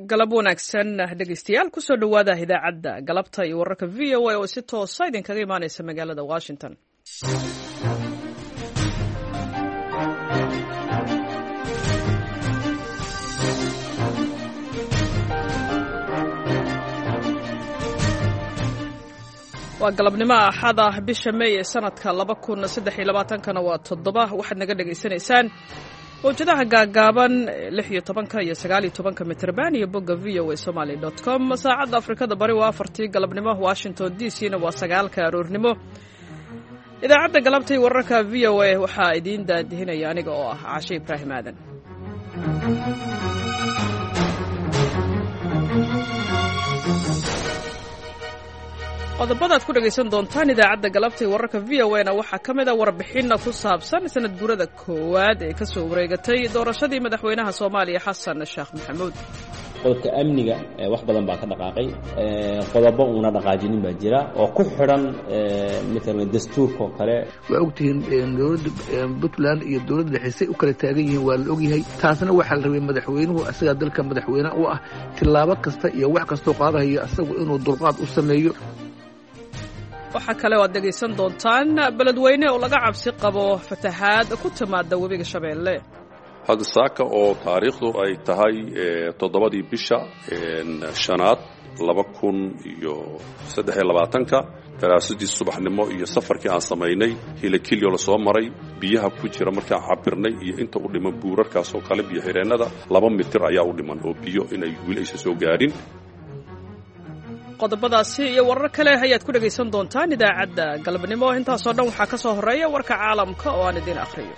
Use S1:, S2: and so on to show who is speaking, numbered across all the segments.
S1: galab wanaagsan dhegeystayaal kusoo dhowaada idaacadda galabta iyo wararka v o a oo si toosa idinkaga imaaneysa magaalada washington. waa galabnimo axada bisha May ee sanadka 2023 waa 7 waxaad naga dhageysanaysaan wajadaha gaagaaban 16 iyo 19 mitrban iyo bogga voasomali.com. saacadda Afrikada Bari waa 4 galabnimo, Washington DC-na waa 9 aroornimo. idaacadda galabtay wararka VOA waxaa idiin daadihinaya aniga oo ah Caashe Ibraahim Aadan. qodobada aad ku dhagaysan doontaan idaacadda galabtay wararka VOA-na waxaa ka mid ah warbixinna ku saabsan sanad guurada koowaad ee ka soo wareegatay doorashadii madaxweynaha Soomaaliya Xasan Sheekh Maxamuud.
S2: qodobka amniga wax badan baa ka dhaqaaqay, qodobo uuna dhaqaajinin baa jira oo ku xidhan midna dastuurka oo kale.
S3: waa ogtihiin dowladda Puntland iyo dowladda dhexe u kala taagan yihiin, waa la ogyahay. taasna waxaa la rabay madaxweynuhu asaga dalka madaxweyne u ah, tilaabo kasta iyo wax kastoo qaadayo asagu inuu dulqaad u sameeyo.
S1: waxaa kale oo aad dhegaysan doontaan beledweyne oo laga cabsi qabo fatahaad ku timaada webiga Shabeelle.
S4: hadda saaka oo taariikhdu ay tahay 7 bisha shanaad 2023 daraasadii subaxnimo iyo safarkii aan samaynay hilakilyo la soo maray biyaha ku jira markaan cabirnay iyo inta u dhiman buurarkaas oo kale biyo xireennada 2 mitir ayaa u dhiman oo biyo inay wili aysan soo gaarin.
S1: qodobadaasi iyo warar kale ayaad ku dhagaysan doontaan idaacadda galabnimo. intaasoo dhan waxaa ka soo horeeya warka caalamka oo aan idiin akhriyo.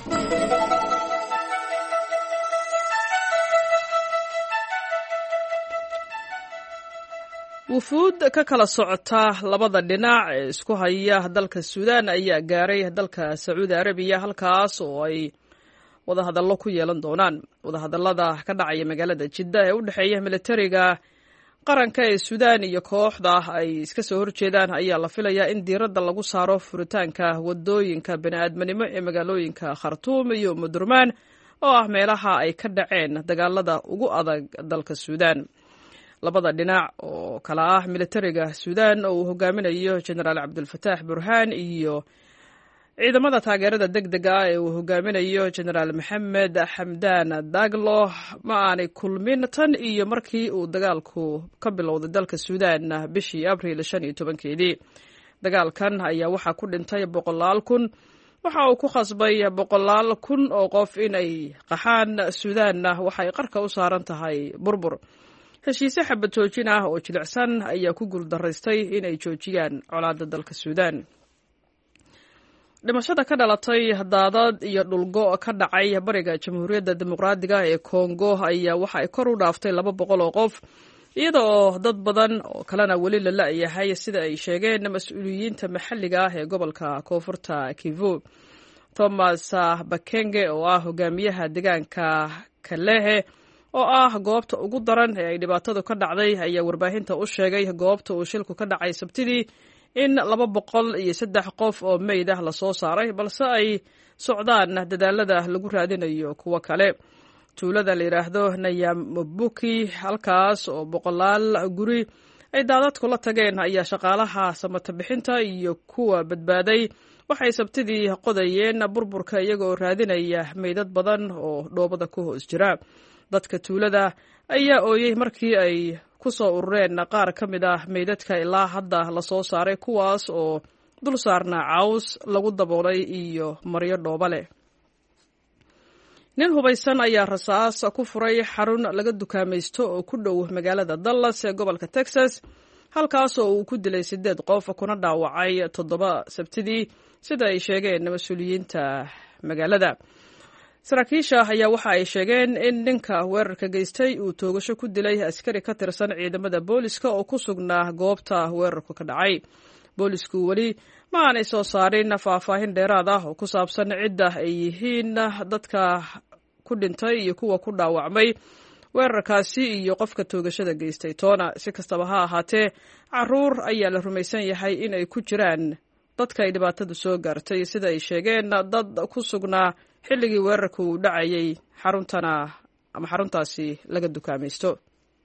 S1: wufuud ka kala socota labada dhinac ee isku haya dalka Suudaan ayaa gaaray dalka Sacuudi Arabiya, halkaas oo ay wadahadallo ku yeelan doonaan. wadahadallada ka dhacaya magaalada Jidda ee u dhexeeya militariga qaranka ee Suudaan iyo kooxda ay iska soo horjeedaan ayaa la filayaa in diiradda lagu saaro furitaanka wadooyinka bini'aadminimo ee magaalooyinka Khartoum iyo Omdurman oo ah meelaha ay ka dhaceen dagaalada ugu adag dalka Suudaan. labada dhinac oo kala ah militariga Suudaan oo uu hogaaminayo Generaal Abdel Fattah Burhan iyo ciidamada taageerada degdega ah ee uu hogaaminayo Generaal Mohamed Hamdan Daglo ma aanay kulmin tan iyo markii uu dagaalku ka bilowday dalka Suudaan bishii Abriil 15-keedii. dagaalkan ayaa waxaa ku dhintay 100,000, waxa uu ku khasbay 100,000 oo qof inay qaxaan. Suudaanna waxay qarka u saaran tahay burbur. heshiise xabad joojin ah oo jilicsan ayaa ku guuldaraystay inay joojiyaan colaadda dalka Suudaan. dhimashada ka dhalatay daadad iyo dhulgo ka dhacay bariga Jamhuuriyadda Dimuqraadiga ee Kongo ayaa waxa ay kor u dhaaftay 200 oo qof, iyada oo dad badan oo kalena weli la la'yahay sida ay sheegeen mas'uuliyiinta maxalliga ah ee gobolka Koonfurta Kivu. Thomas Bakenge oo ah hogaamiyaha deegaanka Kalehe oo ah goobta ugu daran ee ay dhibaatadu ka dhacday ayaa warbaahinta u sheegay goobta uu shilku ka dhacay Sabtidii in 203 qof oo meyd ah la soo saaray, balse ay socdaan dadaalada lagu raadinayo kuwa kale. tuulada la yiraahdo Nyamubuki, halkaas oo 100 guri ay daadadku la tageen, ayaa shaqaalaha samata bixinta iyo kuwa badbaaday waxay Sabtidii qodayeen burburka iyagoo raadinaya meydad badan oo dhoobada ku hoos jira. dadka tuulada ayaa ooyay markii ay ku soo urureen qaar ka mid ah meydadka ilaa hadda la soo saaray, kuwaas oo dul saarnaa caws lagu daboolay iyo maryo dhooba leh. nin hubaysan ayaa rasaas ku furay xarun laga dukaamaysto oo ku dhow magaalada Dallas ee gobolka Texas, halkaas oo uu ku dilay 8 qof kuna dhaawacay 7 Sabtidii, sida ay sheegeen mas'uuliyiinta magaalada. saraakiisha ayaa waxa ay sheegeen in ninka weerarka geystay uu toogasho ku dilay askari ka tirsan ciidamada booliska oo ku sugnaa goobta weerarku ka dhacay. boolisku weli ma aanay soo saarin faahfaahin dheeraad ah oo ku saabsan cidda ay yihiin dadka ku dhintay iyo kuwa ku dhaawacmay weerarkaasi iyo qofka toogashada geystay toona. si kastaba ha ahaatee, caruur ayaa la rumaysan yahay in ay ku jiraan dadka ay dhibaatadu soo gaartay, sida ay sheegeen dad ku sugnaa xilligii weerarku uu dhacayay xaruntaasi laga dukaamaysto.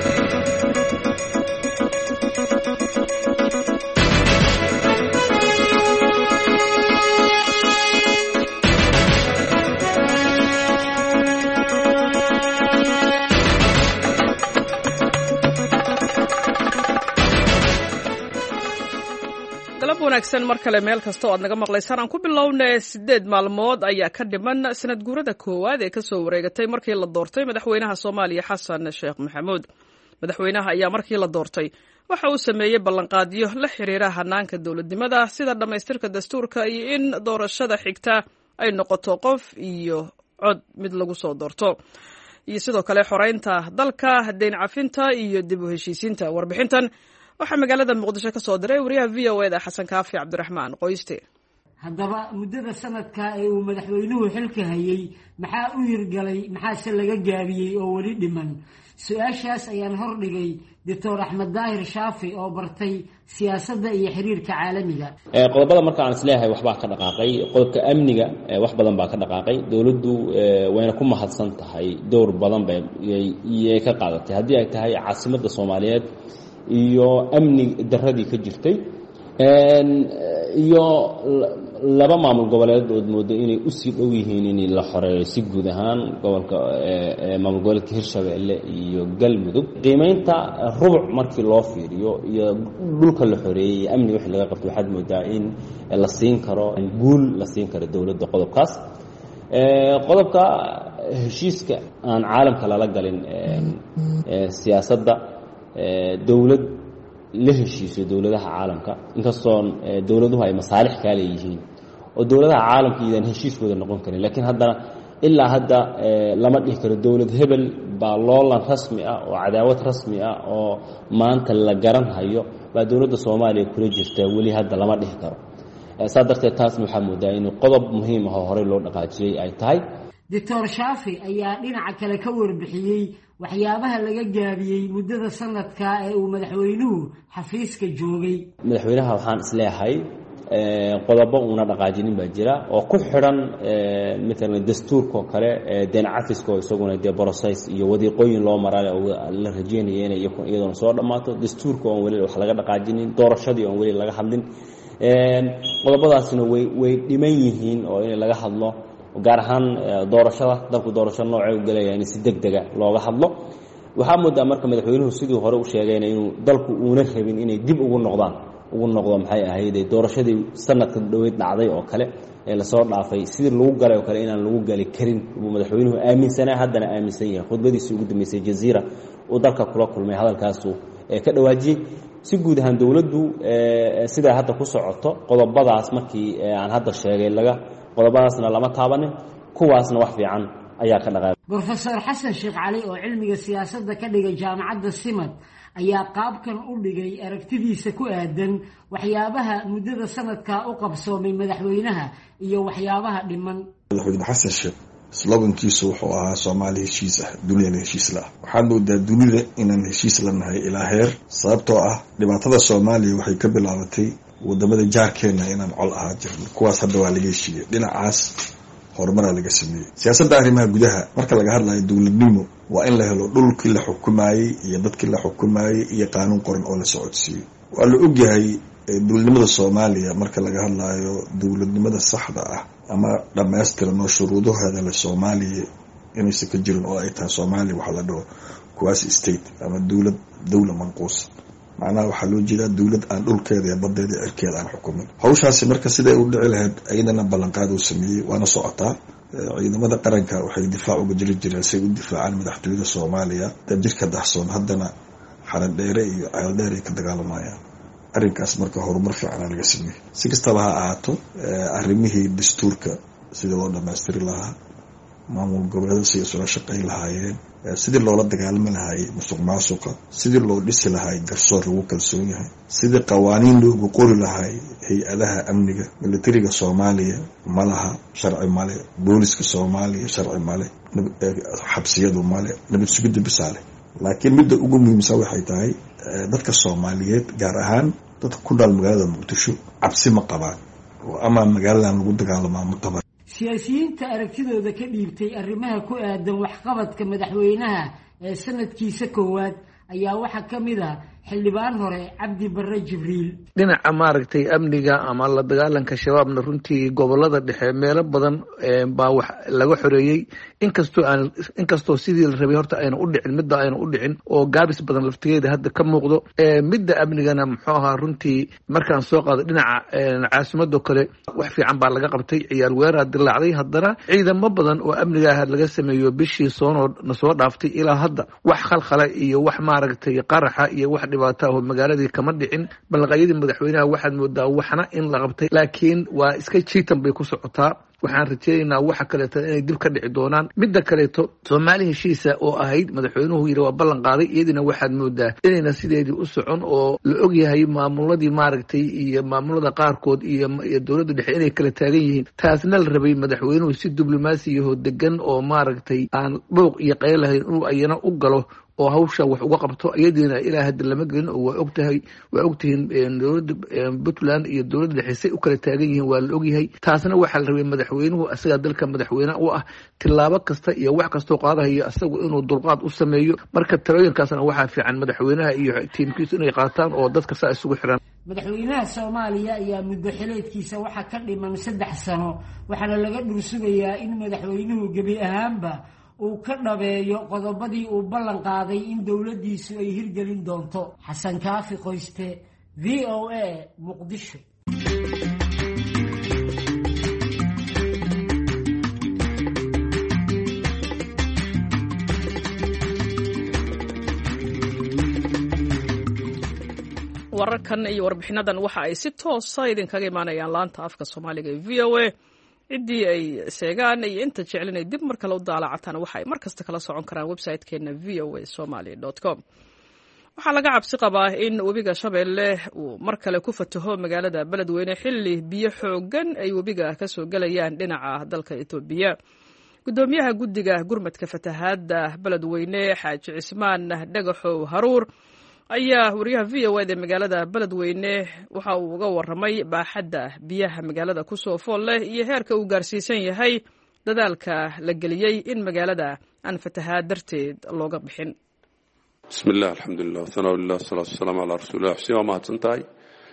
S1: wanaagsan mar kale meel kasta oo aad naga maqlaysaan aan ku bilownay 8 maalmood ayaa ka dhiman sanad guurada koowaad ee ka soo wareegatay markii la doortay madaxweynaha Soomaaliya Xasan Sheekh Maxamuud. Madaxweynaha ayaa markii la doortay waxa uu sameeyay ballanqaadyo la xiriira hanaanka dawladnimada sida dhamaystirka dastuurka iyo in doorashada xigta ay noqoto qof iyo cod mid lagu soo doorto. iyo sidoo kale xoreynta dalka, deyn cafinta iyo dib u heshiisiinta. Warbixintan waxaa magaalada Muqdisho ka soo diray wariyaha VOA Xasan Kaafi Cabdiraxmaan Qoyste.
S5: haddaba muddada sanadka ee uu madaxweynuhu xilka hayay maxaa u hirgalay, maxaase laga gaabiyey oo weli dhiman? su-aashaas ayaan hordhigay Dr. Axmed Daahir Shaafi oo bartay siyaasadda iyo xiriirka caalamiga.
S2: qodobada marka aan isleeyahay waxbaa ka dhaqaaqay. qodobka amniga wax badan baa ka dhaqaaqay. dawladdu wayna ku mahadsan tahay door badan bay ka qaadatay haddii ay tahay caasimadda Soomaaliyeed iyo amni daradii ka jirtay iyo laba maamul goboleed oo moodo inay u sii dhow yihiin in la xoreeyo si guud ahaan gobolka maamul goboleedka Hirshabelle iyo Galmudug. qiimeynta rubuc markii loo fiiriyo iyo dhulka la xoreeyay amni wixii laga qabto waxaad moodaa in la siin karo guul la siin karo dawladda qodobkaas. qodobka heshiiska aan caalamka lala galin siyaasadda dawlad la heshiiso dawladaha caalamka inkastoo dawladuhu ay masaalix ka leeyihiin oo dawladaha caalamka idan heshiiskooda noqon karin, laakiin haddana ilaa hadda lama dhihi karo dawlad hebel baa loolan rasmi ah oo cadaawad rasmi ah oo maanta la garan hayo baa dawladda Soomaaliya kula jirta weli hadda lama dhihi karo. saa darteed taasna waxaa moodaa in qodob muhiim ah oo horey loo dhaqaajiyey ay tahay.
S5: Dr. Shaafi ayaa dhinaca kale ka warbixiyey waxyaabaha laga gaabiyey muddada sanadka ee uu madaxweynuhu xafiiska joogay.
S2: madaxweynaha waxaan isleeyahay qodobo una dhaqaajinin baa jira oo ku xiran midna dastuurka kale deyn cafiska isaguna dee process iyo wadiiqooyin loo maray oo la rajeynayay inay iyadoo soo dhamaato. dastuurka oo wali wax laga dhaqaajinin, doorashadii oo wali laga hadlin. qodobadaasina way dhiman yihiin oo in laga hadlo gaar ahaan doorashada dalku doorasho noocay u galayaan in si degdega looga hadlo. waxaa moodaa marka madaxweynuhu sidii hore u sheegayna inuu dalku uuna rabin inay dib ugu noqdo maxay ahayd doorashadii sanadka dhaweyd dhacday oo kale ee la soo dhaafay sidii lagu galay oo kale inaan lagu gali karin uu madaxweynuhu aaminsanaa haddana aaminsan yahay. khudbadiisii ugu dambeysay Jazeera oo dalka kula kulmay hadalkaas ka dhawaajiyay. si guud ahaan dawladdu sida hadda ku socoto qodobadaas markii aan hadda sheegay qodobadaasna lama taabanin, kuwaasna wax fiican ayaa ka dhaqaaqay.
S5: Professor Xasan Sheekh Cali oo cilmiga siyaasadda ka dhigay jaamacadda Simad ayaa qaabkan u dhigay aragtidiisa ku aadan waxyaabaha muddada sanadka u qabsoomay madaxweynaha iyo waxyaabaha dhiman.
S6: madaxweyne Xasan Sheekh slogankiisu wuxuu ahaa Soomaali heshiis ah, duniyana heshiis la ah. waxaan moodaa dunida inaan heshiis la nahay ilaa heer, sababtoo ah dhibaatada Soomaaliya waxay ka bilaabatay wadamada jaarkeena inaan col ahaa jirno. kuwaas hadda waa laga heshiiyey, dhinacaas horumaraa laga sameeyey. siyaasadda arrimaha gudaha marka laga hadlayo dawladnimo waa in la helo dhulkii la xukumayey iyo dadkii la xukumayey iyo qaanuun qoran oo la socodsiiyo. waa la ogyahay dawladnimada Soomaaliya marka laga hadlayo dawladnimada saxda ah ama dhammaystiran oo shuruudaheeda la Soomaaliya inaysan ka jirin oo ay tahay Soomaaliya waxa la dhaho quasi state ama dawlad manquus. macnaha waxaa loo jeedaa dawlad aan dhulkeeda iyo badeeda cirkeeda aan xukumin. hawshaasi marka siday u dhici lahayd ayadana ballanqaad uu sameeyey waana socotaa. ciidamada qaranka waxay difaac uga jiri jireen si ay u difaacaan madaxtooyada Soomaaliya jirka daxsoon, haddana xaran dheere iyo ceel dheer ay ka dagaalamayaan. arrinkaas marka horumar fiican laga sameeyey. si kastaba ha ahaato arrimihii dastuurka sidii loo dhammaystiri lahaa, maamul goboleedyada si isula shaqayn lahaayeen, sidii loola dagaalami lahaayay musuqmaasuqa, sidii loo dhisi lahaay garsoor lagu kalsoon yahay, sidii qawaaniin loogu qori lahaay hay-adaha amniga. militariga Soomaaliya ma laha sharci male, booliska Soomaaliya sharci male, xabsiyadu male, nabad sugidda bisaale. laakiin midda ugu muhiimsan waxay tahay dadka Soomaaliyeed gaar ahaan dadka ku nool magaalada Muqdisho cabsi ma qabaan oo ama magaaladan lagu dagaalamaa ma qabaan.
S5: siyaasiyiinta aragtidooda ka dhiibtay arrimaha ku aadan waxqabadka madaxweynaha ee sanadkiisa koowaad ayaa waxaa ka mid ah xildhibaan hore cabdi barre jibriil.
S3: dhinaca maaragtay amniga ama la dagaalanka shabaabna runtii gobolada dhexe meelo badan baa wax laga xoreeyey inkastoo sidii la rabay horta ayna u dhicin midda ayna u dhicin oo gaabis badan laftigeeda hadda ka muuqdo. midda amnigana muxuu ahaa runtii markaan soo qaado dhinaca caasimadoo kale wax fiican baa laga qabtay, ciyaar weeraa dilaacday, haddana ciidamo badan oo amniga ah laga sameeyo bishii na soo dhaaftay ilaa hadda wax khalkhala iyo wax maaragtay qaraxa iyo wax dhibaato ah oo magaaladii kama dhicin. ballanqadyadii madaxweynaha waxaad moodaa waxna in la qabtay, laakiin waa iska jiitan bay ku socotaa. waxaan rajaynaynaa waxa kaleeto inay dib ka dhici doonaan. midda kaleeto soomaali heshiisa oo ahayd madaxweynuhu yidhi waa ballan qaaday, iyadina waxaad moodaa inayna sideedii u socon oo la ogyahay maamuladii maaragtay iyo maamulada qaarkood iyo dowladda dhexe inay kala taagan yihiin. taasna la rabay madaxweynuhu si diblomaasiyaho degan oo maaragtay aan dhooq iyo qayl lahayn inuu ayana u galo oo hawsha wax uga qabto. iyadiina ilaa hadda lama gelin oo waa ogtihiin dowladda puntland iyo dowladda dhexe say u kala taagan yihiin waa la ogyahay. taasna waxaa la rabay madaxweynuhu asagaa dalka madaxweyne u ah, tilaabo kasta iyo wax kastoo qaadahayo asagu inuu dulqaad u sameeyo. marka talooyinkaasna waxaa fiican madaxweynaha iyo tiimkiisu inay qaataan oo dadka saa isugu xiran.
S5: madaxweynaha soomaaliya ayaa muddo xileedkiisa waxaa ka dhiman 3 sano, waxaana laga dhursugayaa in madaxweynuhu gebi ahaanba uu ka dhabeeyo qodobadii uu ballan qaaday in dowladdiisu ay hirgelin doonto. xasan kaafi qoyste, v o a, muqdisho.
S1: wararkan iyo warbixinadan waxa ay si toosa idinkaga imaanayaan laanta afka soomaaliga ee v o a. ciddii ay sheegaan iyo inta jeclin ay dib mar kale u daalacataan waxa ay mar kasta kala socon karaan website-keena voasomali.com. waxaa laga cabsi qabaa in webiga Shabeelle uu mar kale ku fataho magaalada Beledweyne xilli biyo xoogan ay webiga ka soo galayaan dhinaca dalka Itoobiya. gudoomiyaha guddiga gurmadka fatahaadda Beledweyne Xaaji Cismaan Dhagaxow Haruur ayaa wariyaha v o a ee magaalada Beledweyne waxa uu uga warramay baaxadda biyaha magaalada ku soo fool leh iyo heerka uu gaarsiisan yahay dadaalka la geliyey in magaalada aan fatahaad darteed looga bixin.
S4: bismillaah alxamdulilah wasanaa lilah wasalaatu wasalaamu calaa rasuulillah. xuseen waa mahadsantahay.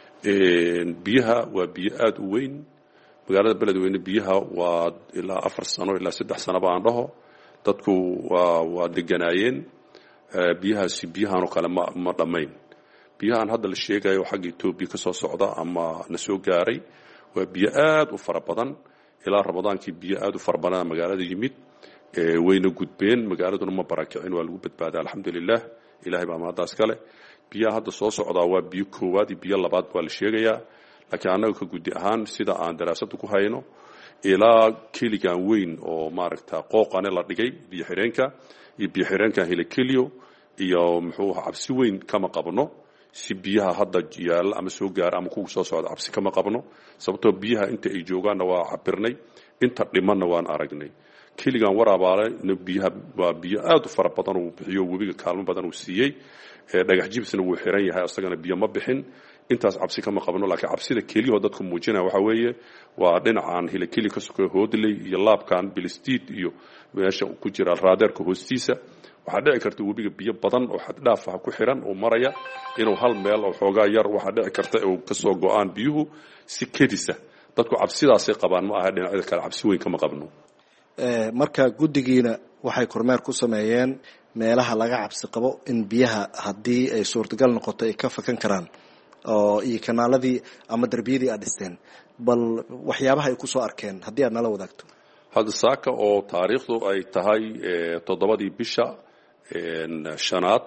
S4: biyaha waa biyo aada u weyn magaalada Beledweyne. biyaha waa ilaa 4 sano ilaa 3 sano baan dhaho dadku waa deganaayeen. biyahaasi biyahanoo kale ma dhammayn. biyahan hadda la sheegayo xagga Itoobiya ka soo socda ama na soo gaaray waa biyo aad u fara badan. ilaa Ramadaankii biyo aad u fara badan magaalada yimid, wayna gudbeen. magaaladuna ma barakicin, waa lagu badbaaday alxamdulilah. ilaahay baa mahadaas kale. biyaha hadda soo socdaa waa biyo koowaad iyo biyo labaad waa la sheegayaa, laakiin annaga ka guddi ahaan sida aan daraasada ku hayno ilaa keligan weyn oo maaragta qooqane la dhigay biyo xireenka iyo biyo xireenka Hilakilyo iyo muxuu cabsi weyn kama qabno. si biyaha hadda yaal ama soo gaar ama kugu soo socda cabsi kama qabno, sababtoo biyaha inta ay joogaanna waa cabirnay, inta dhimanna waan aragnay. keligan waraabaale biyaha waa biyo aad u fara badan uu bixiyo, webiga kaalmo badan uu siiyey. dhagax jibsna wuu xiran yahay, asagana biyo ma bixin. intaas cabsi kama qabno, laakiin cabsida keliya dadku muujinaya waxa weeye waa dhinacan Hilakilyo ka soo hoodlay iyo laabkan Bilistiid iyo meesha ku jira raadeerka hoostiisa. waxaa dhici karta webiga biyo badan oo xad dhaaf ah ku xiran oo maraya inuu hal meel oo xoogaa yar waxaa dhici karta oo ka soo go'aan biyuhu si kedisa. dadku cabsidaasay qabaan, ma aha dhinacyada kale cabsi weyn kama qabno.
S7: marka guddigiina waxay kormeer ku sameeyeen meelaha laga cabsi qabo in biyaha haddii ay suurtagal noqoto ay ka fakan karaan oo iyo kanaaladii ama darbiyadii aad dhisteen. bal waxyaabaha ay ku soo arkeen haddii aad nala wadaagto.
S4: hadda saaka oo taariikhdu ay tahay 7 bisha 5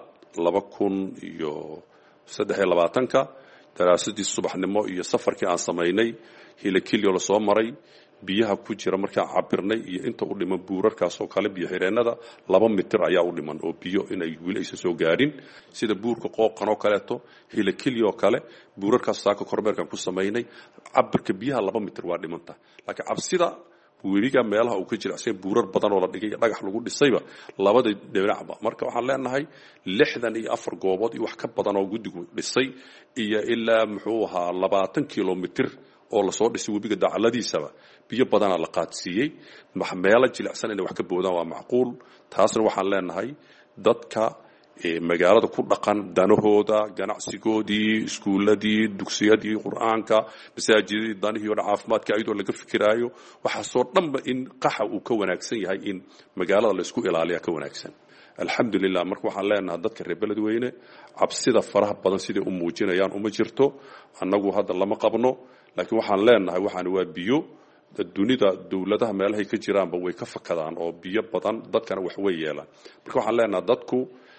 S4: 2023 daraasadii subaxnimo iyo safarkii aan samaynay Hilakilyo la soo maray, biyaha ku jira markaan cabirnay iyo inta u dhiman buurarkaas oo kale biyo xireenada 2 mitir ayaa u dhiman oo biyo inay wili aysan soo gaarin. sida buurka qooqan oo kaleeto Hilakilyo oo kale buurarkaas saaka kormeerkan ku samaynay cabirka biyaha 2 mitir waa dhimanta. laakiin cabsida webiga meelaha uu ka jiray buurar badan oo la dhigay dhagax lagu dhisayba labada dhinacba. marka waxaan leenahay 64 goobood iyo wax ka badan oo guddigu dhisay iyo ilaa muxuu ahaa 20 kilomitir oo la soo dhisay webiga dacaladiisaba biyo badan la qaadsiiyey. meelo jilicsan inay wax ka boodaan waa macquul. taasna waxaan leenahay dadka magaalada ku dhaqan danahooda ganacsigoodii iskuuladii dugsiyadii qur'aanka masaajidadii danihii oo caafimaadka ayadoo laga fikiraayo waxaasoo dhanba in qaxa uu ka wanaagsan yahay in magaalada la isku ilaaliya ka wanaagsan alxamdulilah marka waxaan leenahay dadka reer beledweyne cabsida faraha badan siday u muujinayaan uma jirto annagu hadda lama qabno laakiin waxaan leenahay waxaan waa biyo dunida dawladaha meelahay ka jiraanba way ka fakadaan oo biyo badan dadkana wax way yeelaan marka waxaan leenahay dadku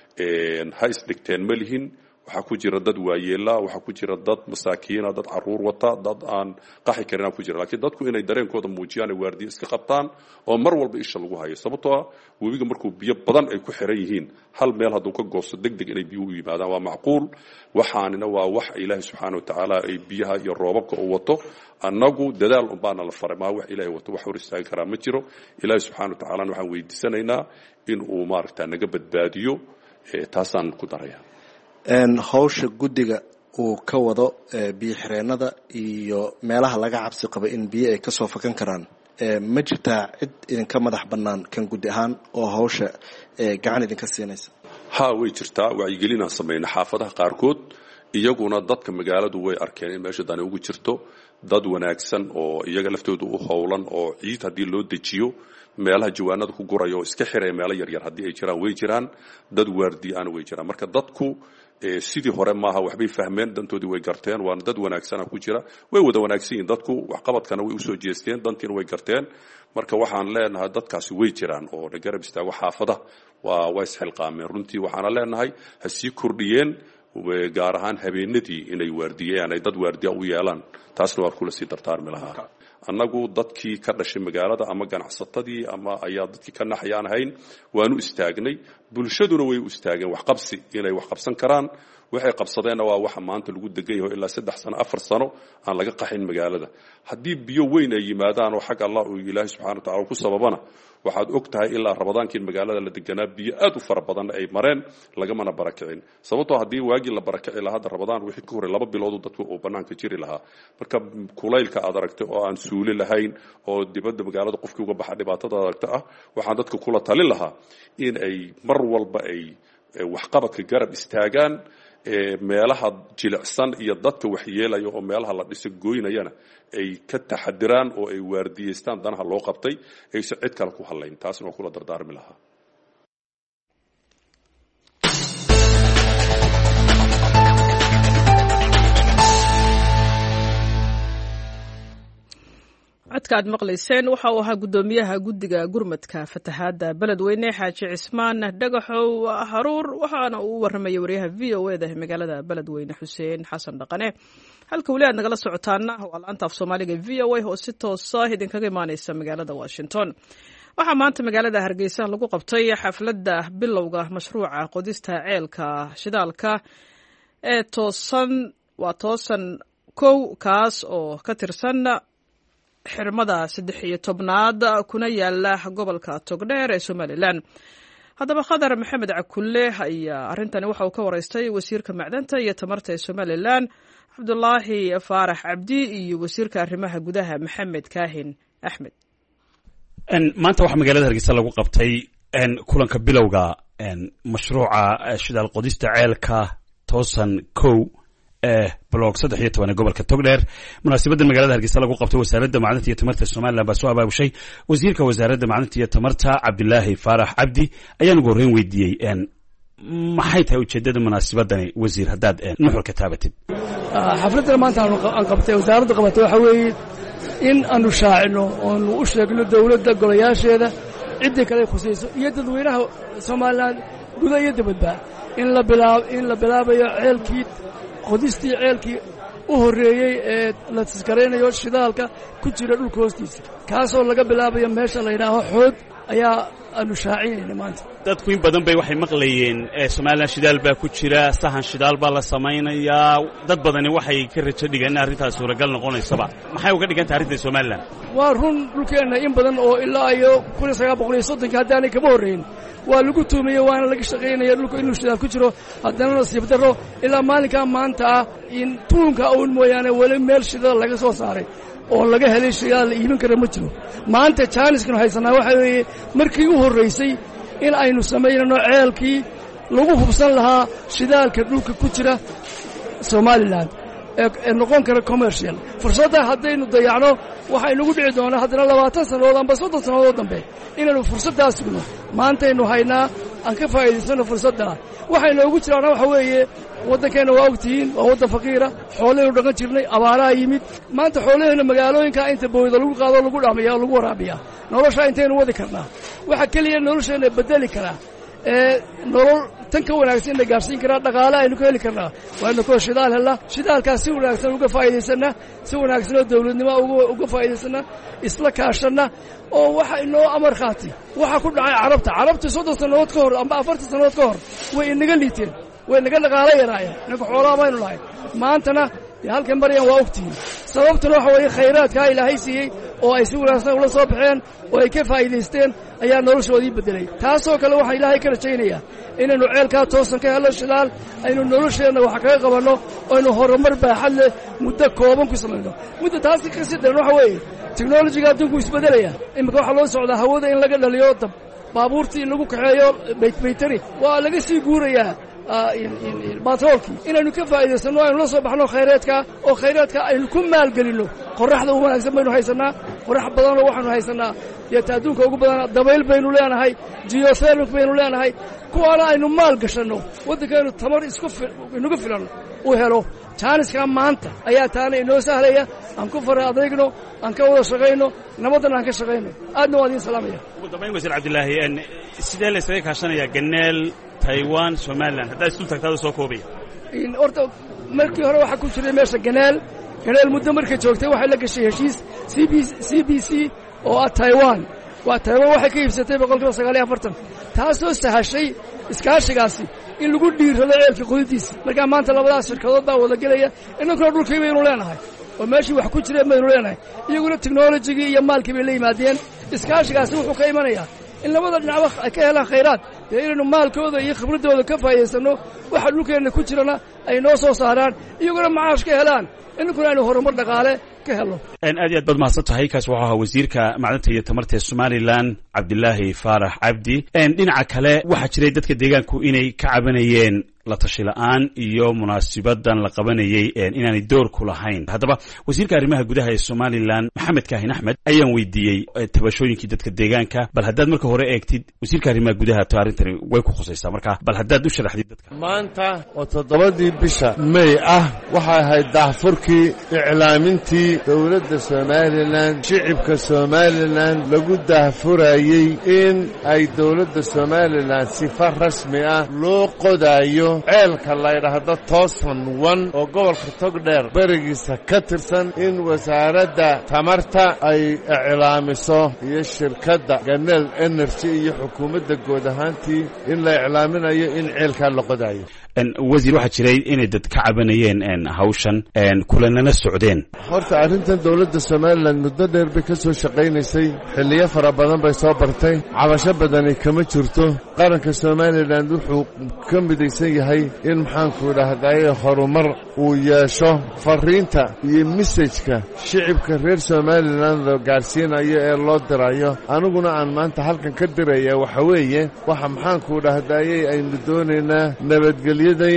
S4: ha isdhigteen ma lihin waxaa ku jira dad waayeela waxaa ku jira dad masaakiina dad caruur wata dad aan qaxi karin ku jira laakiin dadku inay dareenkooda muujiyaan ay waardiye iska qabtaan oo mar walba isha lagu hayo sababtoo ah webiga markuu biyo badan ay ku xiran yihiin hal meel hadduu ka goosto degdeg inay biyo u yimaadaan waa macquul waxaanina waa wax ilaahay subxaana watacaala ay biyaha iyo roobabka u wato annagu dadaal unbaana la faray maa wax ilaahay wato wax hor istaagi karaa ma jiro ilaahay subxaana watacaalana waxaan weydiisanaynaa in uu maaragta naga badbaadiyo taasaan ku daraya
S7: hawsha guddiga uu ka wado biyo xireenada iyo meelaha laga cabsi qabo in biyo ay kasoo fakan karaan ma jirtaa cid idinka madax bannaan kan guddi ahaan oo hawsha gacan idinka siinaysa
S4: ha way jirtaa wacyigelinaan samayna xaafadaha qaarkood iyaguna dadka magaaladu way arkeen in meesha dani ugu jirto dad wanaagsan oo iyaga laftooda u howlan oo ciid haddii loo dejiyo meelaha jawaanada ku guraya oo iska xiraya meelo yaryar haddii ay jiraan way jiraan dad waardiyaana way jiraan marka dadku sidii hore maaha waxbay fahmeen dantoodii way garteen waana dad wanaagsana ku jira way wada wanaagsan yihiin dadku waxqabadkana way usoo jeesteen dantiina way garteen marka waxaan leenahay dadkaasi way jiraan oo na garab istaago xaafada waa isxilqaameen runtii waxaana leenahay ha sii kordhiyeen gaar ahaan habeenadii inay waardiyeen ay dad waardiya u yeelaan taasna waa kula sii dardaarmi lahaa annagu dadkii ka dhashay magaalada ama ganacsatadii ama ayaa dadkii ka naxayaan ahayn waanu istaagnay bulshaduna way u istaageen waxqabsi inay wax qabsan karaan waxay qabsadeenna waa waxa maanta lagu degan yahay ilaa 3 sano 4 sano aan laga qaxin magaalada haddii biyo weyn ay yimaadaan oo xag Allah uu ilaahay subxaanahu wa ta'ala ku sababana waxaad ogtahay ilaa rabadaankii magaalada la deganaa biyo aad u fara badan ay mareen lagamana barakicin sababtoo haddii waagii la barakici lahaa hadda rabadaan wixii ka horey 2 bilood dadku oo banaanka jiri lahaa marka kulaylka aad aragtay oo aan suuli lahayn oo dibadda magaalada qofkii uga baxa dhibaatada aragta ah waxaan dadka kula talin lahaa in ay mar walba ay waxqabadka garab istaagaan meelaha jilicsan iyo dadka waxyeelaya oo meelaha la dhiso gooynayana ay ka taxadiraan oo ay waardiyeystaan danaha loo qabtay aysan cid kale ku hadlayn taasna waa kula dardaarmi lahaa
S1: codka aad maqlayseen waxa uu ahaa guddoomiyaha guddiga gurmadka fatahaadda beledweyne xaaji cismaan dhagaxow haruur waxaana uu warramayay wariyaha v o eda ee magaalada beledweyne xuseen xasan dhaqane halka weli aad nagala socotaana waa laanta af soomaaliga v o a oo si toosa idinkaga imaaneysa magaalada washington waxaa maanta magaalada hargeysa lagu qabtay xafladda bilowga mashruuca qodista ceelka shidaalka ee toosan kow kaas oo ka tirsan xirmada 13aad kuna yaala gobolka Togdheer ee Somaliland haddaba Khadar Maxamed Cakulle ayaa arintani waxa uu ka wareystay wasiirka macdanta iyo tamarta ee Somaliland Cabdullaahi Faarax Cabdi iyo wasiirka arrimaha gudaha Maxamed Kaahin Axmed
S8: maanta waxa magaalada Hargeysa lagu qabtay kulanka bilowga mashruuca shidaal qodista ceelka toosan kow blog 13 gobolka Togdheer munaasabada magaalada Hargeysa lagu qabtay wasaaradda macdanta iyo tamarta Soomaaliland baa soo abaabushay wasiirka wasaaradda macdanta iyo tamarta Cabdullaahi Faarax Cabdi ayaan ugu horreyn weydiiyey maxay tahay ujeedada munaasabadani wasiir hadaad nuxurka taabatid
S9: xafladda maanta aan qabtay wasaaradda qabatay waxa weeye in aanu shaacino oo u sheegno dawladda golayaasheeda cidii kale khusayso iyo dadweynaha Soomaaliland gudaha iyo dibadda in la bilaabayo ceelkii qodistii ceelkii u horeeyay ee la tiskareynayo shidaalka ku jira dhulka hoostiisa kaasoo laga bilaabayo meesha la yidhaaho xood ayaa aanu shaacinayna maanta
S8: dadku in badan bay waxay maqlayeen Soomaaliland shidaal baa ku jira sahan shidaal baa la samaynayaa dad badani waxay ka rajo dhigeen arrintaas suuragal noqonaysaba maxay uga dhigantahay arrinta Soomaaliland
S9: waa run dhulkeena in badan oo ilaa iyo 1930 haddaanay kaba horreyn waa lagu tuumiyey waana laga shaqaynaya dhulka inuu shidaal ku jiro haddana nasiib darro ilaa maalinkaa maanta in tuunka uun mooyaane weli meel shidaal laga soo saaray oo laga helay shidaal la iibin kara ma jiro maanta jaaniskan haysanaa waxa weeye markii u horreysay in aynu samaynayno ceelkii lagu hubsan lahaa shidaalka dhulka ku jira somalilan ee noqon kara commercial fursadda haddaynu dayacno waxaa inagu dhici doonaa haddana 20 sannadood amba 30 sannadood dambe inaynu fursaddaas sugno maantaynu haynaa aan ka faa'iidaysano fursaddaa waxay noogu jiraana waxa weeye waddankeenna waa ogtihiin waa waddan faqiira xoolahaynu dhaqan jirnay abaaraha yimid maanta xoolahayna magaalooyinkaa inta booyda lagu qaado lagu dhamiya oo lagu waraabiyaa noloshaa intaynu wadi karnaa waxa keliya nolosheenna bedeli karaa nolol tan ka wanaagsan la gaarsiin karaa dhaqaale aynu ka heli karnaa waana koo shidaal hela shidaalkaas si wanaagsan uga faa'iidaysana si wanaagsan oo dawladnimo uga faa'iidaysana isla kaashana oo waxa inoo amar qaati waxa ku dhacay carabta 30 sanadood ka hor amba 40 sanadood ka hor way inaga liiteen way inaga dhaqaale yaraayeen inaga xoolaha baynu lahayn maantana halkan baryan waa ogtihiin sababtuna waxa weeye khayraadka ilaahay siiyey oo ay si wanaagsan ula soo baxeen oo ay ka faa'iidaysteen ayaa noloshoodii bedelay taasoo kale waxaan ilaahay ka rajaynayaa inaynu ceelkaa toosan ka helo shidaal aynu nolosheenna wax kaga qabanno oo aynu horumar baaxad leh muddo kooban ku samayno muddo taasi ka sii daran waxa weeye teknolojiga adduunku isbedelaya iminka waxaa loo socdaa hawada in laga dhaliyo dab baabuurtii in lagu kaxeeyo baytari waa laga sii guurayaa batroolkii inaynu ka faa'iidaysanno aynu la soo baxno khayraadka aynu ku maalgelinno qorraxda ugu wanaagsan baynu haysannaa qorrax badanoo waxaanu haysannaa deeta adduunka ugu badana dabayl baynu leenahay geothermic baynu leenahay kuwaana aynu maal gashanno waddankaynu tamar inagu filan u helo jaaniskaa maanta ayaa taana inoo sahlaya aan ku fara adeegno aan ka wada shaqayno nabaddan aan ka shaqayno aadna waa idiin salaamaya
S8: ugu dambayn wasiir cabdilaahi sidee la isaga kaashanayaa ganeel taiwan somalilan haddaad isdul tagtaada soo koobaya
S9: horta markii hore waxaa ku jiray meesha ganeel muddo markay joogtay waxay la gashay heshiis CBC oo ah taiwan waxay ka iibsatay 940 taasoo sahashay iskaashigaasi in lagu dhiirrado ceelka qodidiisa markaa maanta labadaas shirkadood baa wada gelaya inankuna dhulkii baynu leenahay oo meeshii wax ku jireen baynu leenahay iyaguna teknolojigii iyo maalkii bay la yimaadeen iskaashigaasi wuxuu ka imanayaa in labada dhinacba ay ka helaan khayraad dee inaynu maalkooda iyo khibraddooda ka faa'iidaysanno waxa dhulkeenna ku jirana ay noo soo saaraan iyaguna macaash ka helaan inankuna aynu horumar dhaqaale ka helo
S8: aad iyo aad baad mahadsan tahay kaas wuxuu ahaa wasiirka macdanta iyo tamarta ee somalilan cabdilaahi faarax cabdi dhinaca kale waxaa jiray dadka deegaanku inay ka cabanayeen la tashi la'aan iyo munaasibadan la qabanayay inaanay door ku lahayn haddaba wasiirka arrimaha gudaha ee somalilan maxamed kaahin axmed ayaan weydiiyey tabashooyinkii dadka deegaanka bal haddaad marka hore eegtid wasiirka arrimaha gudaha to arrintani way ku khusaysaa marka bal haddaad u sharaxdid dadka
S10: maanta oo 7 bisha May ah waxay ahayd daahfurkii iclaamintii dowladda somalilan shicibka somalilan lagu daahfurayey in ay dowladda somalilan sifa rasmi ah loo qodayo ceelka la yidhaahdo toosan 1 oo gobolka togdheer berigiisa ka tirsan in wasaaradda tamarta ay iclaamiso iyo shirkadda ganel energy iyo xukuumadda guud ahaantii in la iclaaminayo in ceelkaa la qodayo
S8: wasiir waxaa jiray inay dad ka cabanayeen hawshan kulanana socdeen
S10: horta arrintan dowladda somalilan muddo dheer bay ka soo shaqaynaysay xilliyo fara badan bay soo bartay cabasho badani kama jirto qaranka somalilan wuxuu ka midaysan yahay in maxaanku idhaahdaye horumar uu yeesho fariinta iyo mesajka shicibka reer somalilan la gaadhsiinayo ee loo dirayo aniguna aan maanta halkan ka diraya waxa weeye waxa maxaanku idhaahdaye aynu doonaynaa nabadgelyo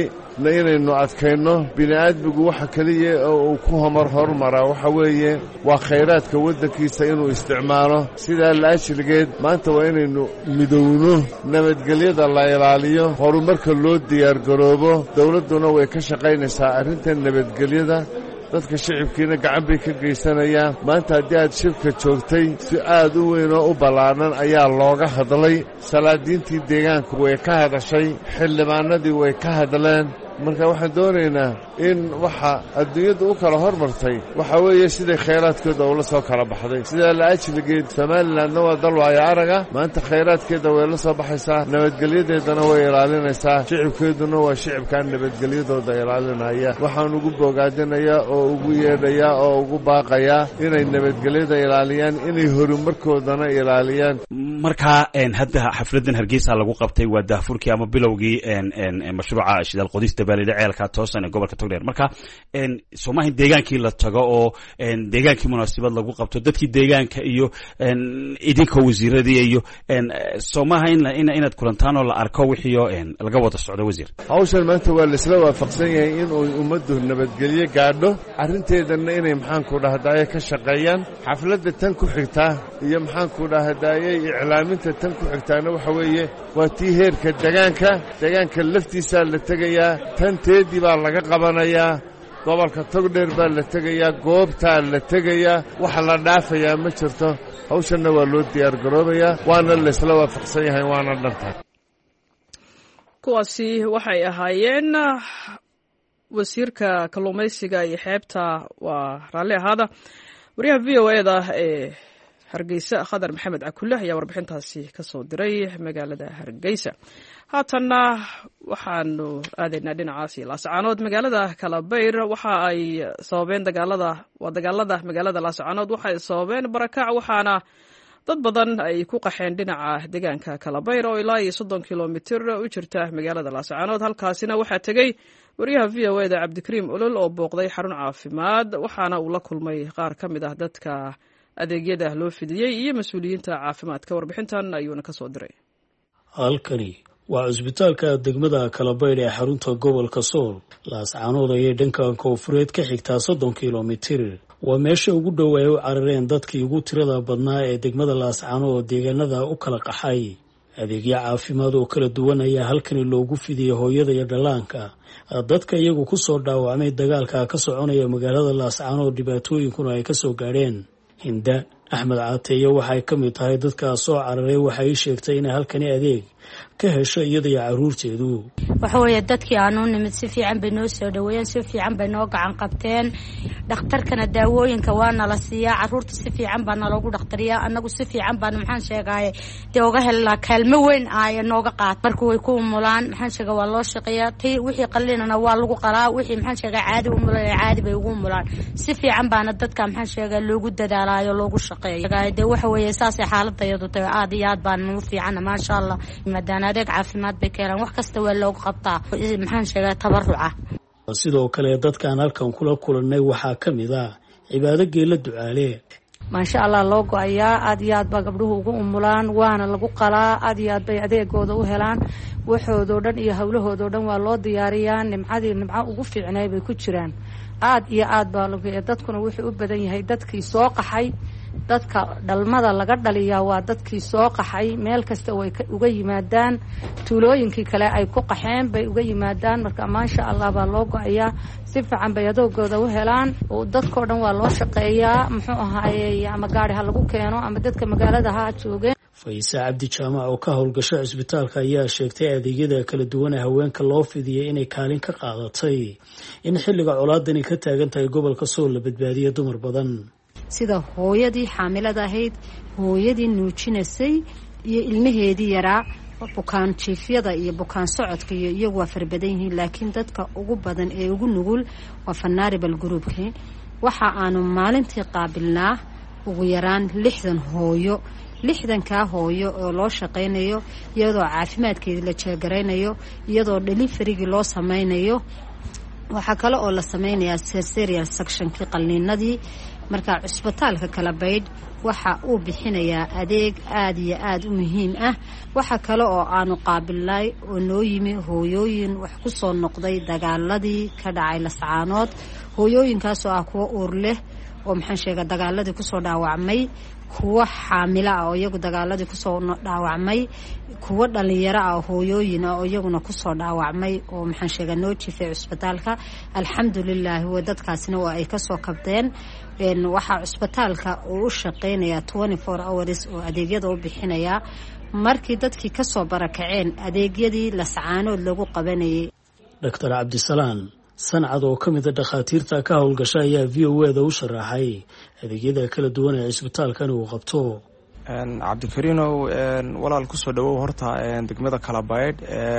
S10: inaynu adkayno bini'aadmigu waxa keliya oo uu ku horumaraa waxa weeye waa khayraadka waddankiisa inuu isticmaalo sidaa laajligeed maanta waa inaynu midowno nabadgelyada la ilaaliyo horumarka loo diyaargaroobo dawladduna way ka shaqaynaysaa arrintan nabadgelyada dadka shicibkiina gacan bay ka geysanayaan maanta haddii aad shirka joogtay si aad u weyn oo u ballaadhan ayaa looga hadlay salaadiintii deegaanku way ka hadashay xildhibaanadii way ka hadleen marka waxaan doonaynaa in waxa adduunyadda u kala hormartay waxa weeye siday khayraadkooda ula soo kala baxday sidaa laajligeed somalilanna waa dal waayo araga maanta khayraadkeeda way la soo baxaysaa nabadgelyadeedana way ilaalinaysaa shicibkeeduna waa shicibkaan nabadgelyadooda ilaalinaya waxaan ugu bogaadinayaa oo ugu yeedhayaa oo ugu baaqayaa inay nabadgelyada ilaaliyaan inay horumarkoodana ilaaliyaan
S8: markaa hadda xafladan hargeysa lagu qabtay waa daahfurkii ama bilowgii mashruuca shidaal qodista baalida ceelka toosan ee gobolka togdheer marka Soomaaliya deegaankii la tago oo deegaankii munaasabad lagu qabto dadkii deegaanka iyo idinka wasiiradii iyo Soomaaliya inaad kulantaan oo la arko wixii laga wada socdo wasiir
S10: hawshan maanta waa la isla waafaqsan yahay in uu ummaddu nabadgelyo gaadho arrinteedana inay maxaan ku dhahdaay ka shaqeeyaan xafladda tan ku xigta iyo maxaan ku dhahdaay iclaaminta tan ku xigtaana waxa weeye waa tii heerka deegaanka laftiisa la tagayaa tanteedii baa laga qabanayaa gobolka togdheer baa la tegayaa goobtaa la tegayaa wax la dhaafayaa ma jirto hawshanna waa loo diyaar garoobayaa waana la isla waafaqsan yahay waana dhantahay
S1: kuwaasi waxay ahaayeen wasiirka kalluumaysiga iyo xeebta waa raalli ahaada wariyaha VOA-da ee Hargeysa Khadar Maxamed Cakulle ayaa warbixintaasi ka soo diray magaalada Hargeysa haatanna waxaanu aadaynaa dhinacaasi Laascaanood magaalada Kalabayr waxa ay sababeen dagaalada magaalada Laascaanood waxa ay sababeen barakac waxaana dad badan ay ku qaxeen dhinaca deegaanka Kalabayr oo ilaa 30 kilomitir u jirta magaalada Laascaanood halkaasina waxa tagay wariyaha VOA-da Cabdikariim Olol oo booqday xarun caafimaad waxaana uu la kulmay qaar ka mid ah dadka adeegyada loo fidiyay iyo mas'uuliyiinta caafimaadka warbixintan ayuuna ka soo diray
S11: halkani waa cusbitaalka degmada Kalabayr ee xarunta gobolka Sool Laascaanood ayay dhanka koonfureed ka xigtaa 30 kilomitir waa meesha ugu dhow ay u carareen dadkii ugu tirada badnaa ee degmada Laascaanood deegaanada u kala qaxay adeegyo caafimaad oo kala duwan ayaa halkani loogu fidiyay hooyada iyo dhalaanka dadka iyagu ku soo dhaawacmay dagaalka ka soconaya magaalada Laascaanood dhibaatooyinkuna ay ka soo gaareen Hinda Axmed Caateeye waxay ka mid tahay dadka soo cararay waxay sheegtay in halkani adeeg ka hesho iyada iyo caruurteedu
S12: waxa weeye dadkii aanu nimid si fiican bay noo soo dhaweeyeen si fiican bay noo gacan qabteen dhakhtarkana daawooyinka waana la siiyaa caruurta si fiican baa naloogu dhaqtariyaa anagu si fiican baan maxaan sheegay uga helnaa kaalmo weyn ay nooga qaat markuu way ku umulaan maxaan sheegay waa loo shaqeeyaa tii wixii qallinana waa lagu qalaa wixii maxaan sheegay caadi caadi bay ugu umulaan si fiican baana dadka maxaan sheegay loogu dadaalaayo loogu shaqeeyo waxa weeye saas xaaladayadu tahay aad iyo aad baan ugu fiican ma sha Allah maadaama adeeg caafimaad bay keenan wax kasta waa loogu qabtaa maxaan sheegay tabaruca
S11: sidoo kale dadkaan halkan kula kulanay waxaa ka mid ah cibaado geela ducaale
S12: ma sha Allah loo go'ayaa aad iyo aad ba gabdhuhu ugu umulaan waana lagu qalaa aad iyo aad bay adeegooda u helaan waxoodo dhan iyo hawlahoodo dhan waa loo diyaariyaa nimcadii nimco ugu fiicnay bay ku jiraan aad iyo aad baa dadkuna wuxuu u badan yahay dadkii soo qaxay dadka dhalmada laga dhaliyaa waa dadkii soo qaxay meel kasta way uga yimaadaan tuulooyinkii kale ay ku qaxeen bay uga yimaadaan marka ma sha Allah baa loo go'ayaa si fiican bay adoogooda u helaan oo dadkoo dhan waa loo shaqeeyaa muxuu ahaayay ama gaari ha lagu keeno ama dadka magaalada ha joogeen
S11: Faysa Cabdi Jaamac oo ka howlgasha cusbitaalka ayaa sheegtay adeegyada kala duwan ee haweenka loo fidiyay inay kaalin ka qaadatay in xilliga colaadani ka taagan tahay gobolka Sool la badbaadiyo dumar badan
S12: sida hooyadii xaamilada ahayd hooyadii nuujinasay iyo ilmaheedii yaraa bukaan jiifyada iyo bukaan socodka iyo iyagu waa farbadan yihiin laakiin dadka ugu badan ee ugu nugul waa vulnerable groupkii waxa aanu maalintii qaabilnaa ugu yaraan 60 hooyo 60 hooyo oo loo shaqeynayo iyadoo caafimaadkeeda la jeegareynayo iyadoo delivery loo sameynayo waxa kale oo la sameynayaa cesarean sectionkii qalliinadii marka cusbitaalka Kalabayr waxa uu bixinayaa adeeg aad iyo aad u muhiim ah waxa kale oo aanu qaabilnay oo noo yimi hooyooyin wax ku soo noqday dagaaladii ka dhacay Laascaanood hooyooyinkaas oo ah kuwa uur leh oo maxaan sheegay dagaaladii ku soo dhaawacmay kuwa xaamila ah oo iyagu dagaaladii ku soo dhaawacmay kuwa dhalinyaro ah hooyooyin ah oo iyaguna ku soo dhaawacmay oo maxaan sheegay noo jiifay cusbitaalka alxamdulillah dadkaasina waa ay ka soo kabteen waxa cusbitaalka uu u shaqeynaya 24 hours oo adeegyada u bixinaya markii dadkii ka soo barakaceen adeegyadii Laascaanood lagu qabanayay
S11: Dr. Cabdisalaan sancad oo ka mid ah dhakhaatiirta ka howlgasha ayaa VOA-da u sharaxay adeegyada kala duwan ee cusbitaalkan uu qabto
S13: Cabdikariinow walaal ku soo dhawow horta degmada Kalabayr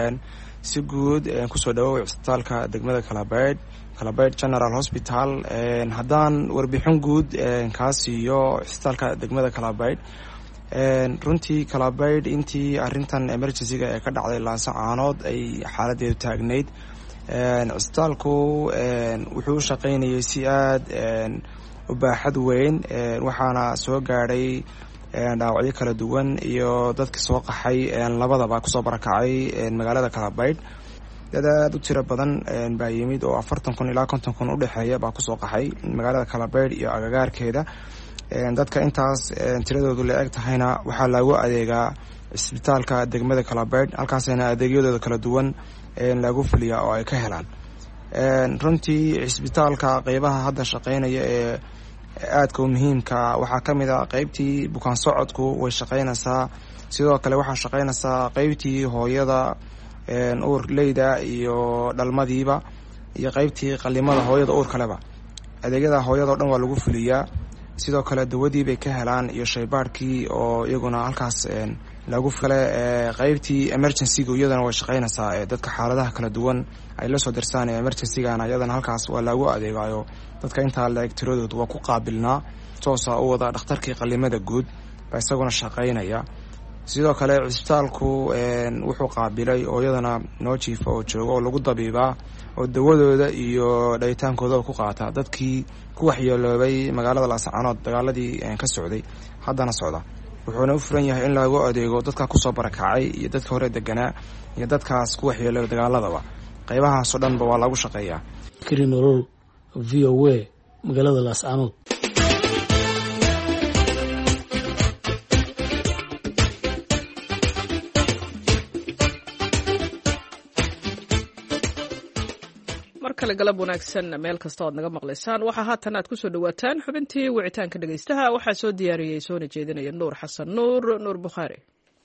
S13: si guud ku soo dhawow cusbitaalka degmada Kalabayr General Hospital haddaan warbixin guud kaas iyo cusbitaalka degmada Kalabayr runtii Calabayd intii arintan emergency-ga ee ka dhacday Laascaanood ay xaaladeedu taagneyd cisbitaalku wuxuu shaqaynayay si aad u baaxad weyn waxaana soo gaadhay dhaawacyo kala duwan iyo dadka soo qaxay labadaba kusoo barakacay magaalada Calabayd dad aad u tiro badan baa yimid oo 40,000 ilaa 50,000 u dhexeeya baa kusoo qaxay magaalada Calabayd iyo agagaarkeeda dadka intaas tiradoodu la eg tahayna waxaa lagu adeegaa cisbitaalka degmada Calabayd halkaasina adeegyadooda kala duwan lagu fuliyaa oo ay ka helaan runtii cisbitaalka qaybaha hadda shaqaynaya ee aadka u muhiimka waxaa ka mid ah qaybtii bukaan socodku way shaqaynaysaa sidoo kale waxaa shaqaynaysaa qaybtii hooyada uurleyda iyo dhalmadiiba iyo qaybtii qalimada hooyada uur kaleba adeegyada hooyada oo dhan waa lagu fuliyaa sidoo kale dawadii bay ka helaan iyo shaybaarkii oo iyaguna halkaas lagu kale qaybtii emergency-ga iyadana way shaqaynaysaa dadka xaaladaha kala duwan ay la soo dirsaan emergency-gana iyadana halkaas waa lagu adeegayo dadka intaa la eg tiradoodu waa ku qaabilnaa toosa u wada dhakhtarkii qalimada guud baa isaguna shaqaynaya sidoo kale cisbitaalku wuxuu qaabilay oo iyadana noo jiifa oo jooga oo lagu dabiibaa oo dawadooda iyo dhayitaankooda ku qaata dadkii ku waxyeeloobay magaalada Laascaanood dagaaladii ka socday haddana socda wuxuuna u furan yahay in lagu adeego dadka kusoo barakacay iyo dadka hore deganaa iyo dadkaas ku waxyeeloobay dagaaladaba qaybahaas oo dhanba waa lagu shaqeeyaa
S11: Krinolol VOA magaalada Laascaanood
S1: kale galab wanaagsan meel kasta ood naga maqlaysaan waxaa haatan aad kusoo dhawaataan xubintii wicitaanka dhegaystaha waxaa soo diyaariyey soona jeedinaya nuur xasan nuur bukhaari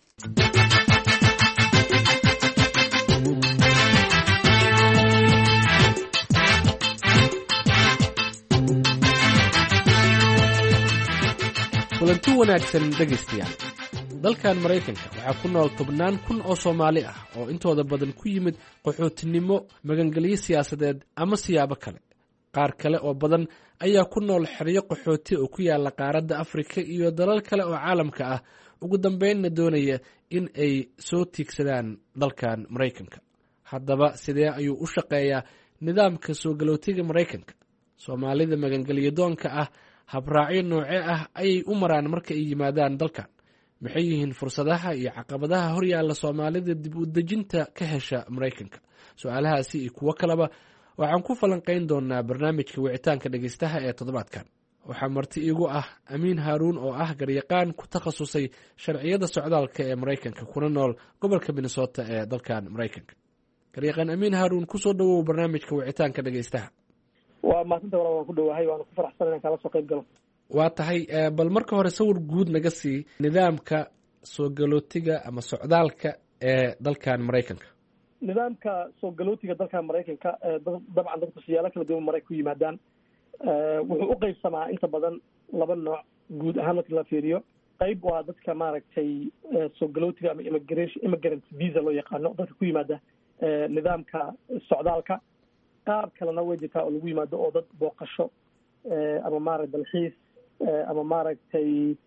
S14: kulanti wanaagsan dhegaystayaal dalkan maraykanka waxaa ku nool 10,000 oo Soomaali ah oo intooda badan ku yimid qaxootinimo magangelyo siyaasadeed ama siyaabo kale qaar kale oo badan ayaa ku nool xeryo qaxooti oo ku yaala qaaradda Afrika iyo dalal kale oo caalamka ah ugu dambeynna doonaya in ay soo tiigsadaan dalkan maraykanka haddaba sidee ayuu u shaqeeyaa nidaamka soo galootiga maraykanka Soomaalida magangelyo doonka ah habraacyo nooce ah ayay u maraan marka ay yimaadaan dalkan maxay yihiin fursadaha iyo caqabadaha horyaalla Soomaalida dib u dejinta ka hesha Mareykanka su'aalahaasi iyo kuwa kaleba waxaan ku falanqeyn doonaa barnaamijka wicitaanka dhageystaha ee toddobaadkan waxaa marti iigu ah Amiin Haruun oo ah garyaqaan ku takhasusay sharciyada socdaalka ee Mareykanka kuna nool gobolka Minnesota ee dalkan Mareykanka garyaqaan Amiin Haruun ku soo dhawow barnaamijka wicitaanka dhageystaha
S15: waa maanta waan ku dhawahay waan ku faraxsanahay kala soo qayb galo
S14: waa tahay bal marka hore sawir guud naga sii nidaamka soo galootiga ama socdaalka ee dalkan Mareykanka
S15: nidaamka soo galootiga dalkan Mareykanka dabcan dadku siyaalo kala duwan maray ku yimaadaan wuxuu u qaybsamaa inta badan laba nooc guud ahaan marka la fiiriyo qayb waa dadka maaragtay soo galootiga ama immigrant visa loo yaqaano dadka ku yimaada nidaamka socdaalka qaar kalena way jirtaa oo lagu yimaado oo dad booqasho ama maaragtay dalxiis ama maaragtay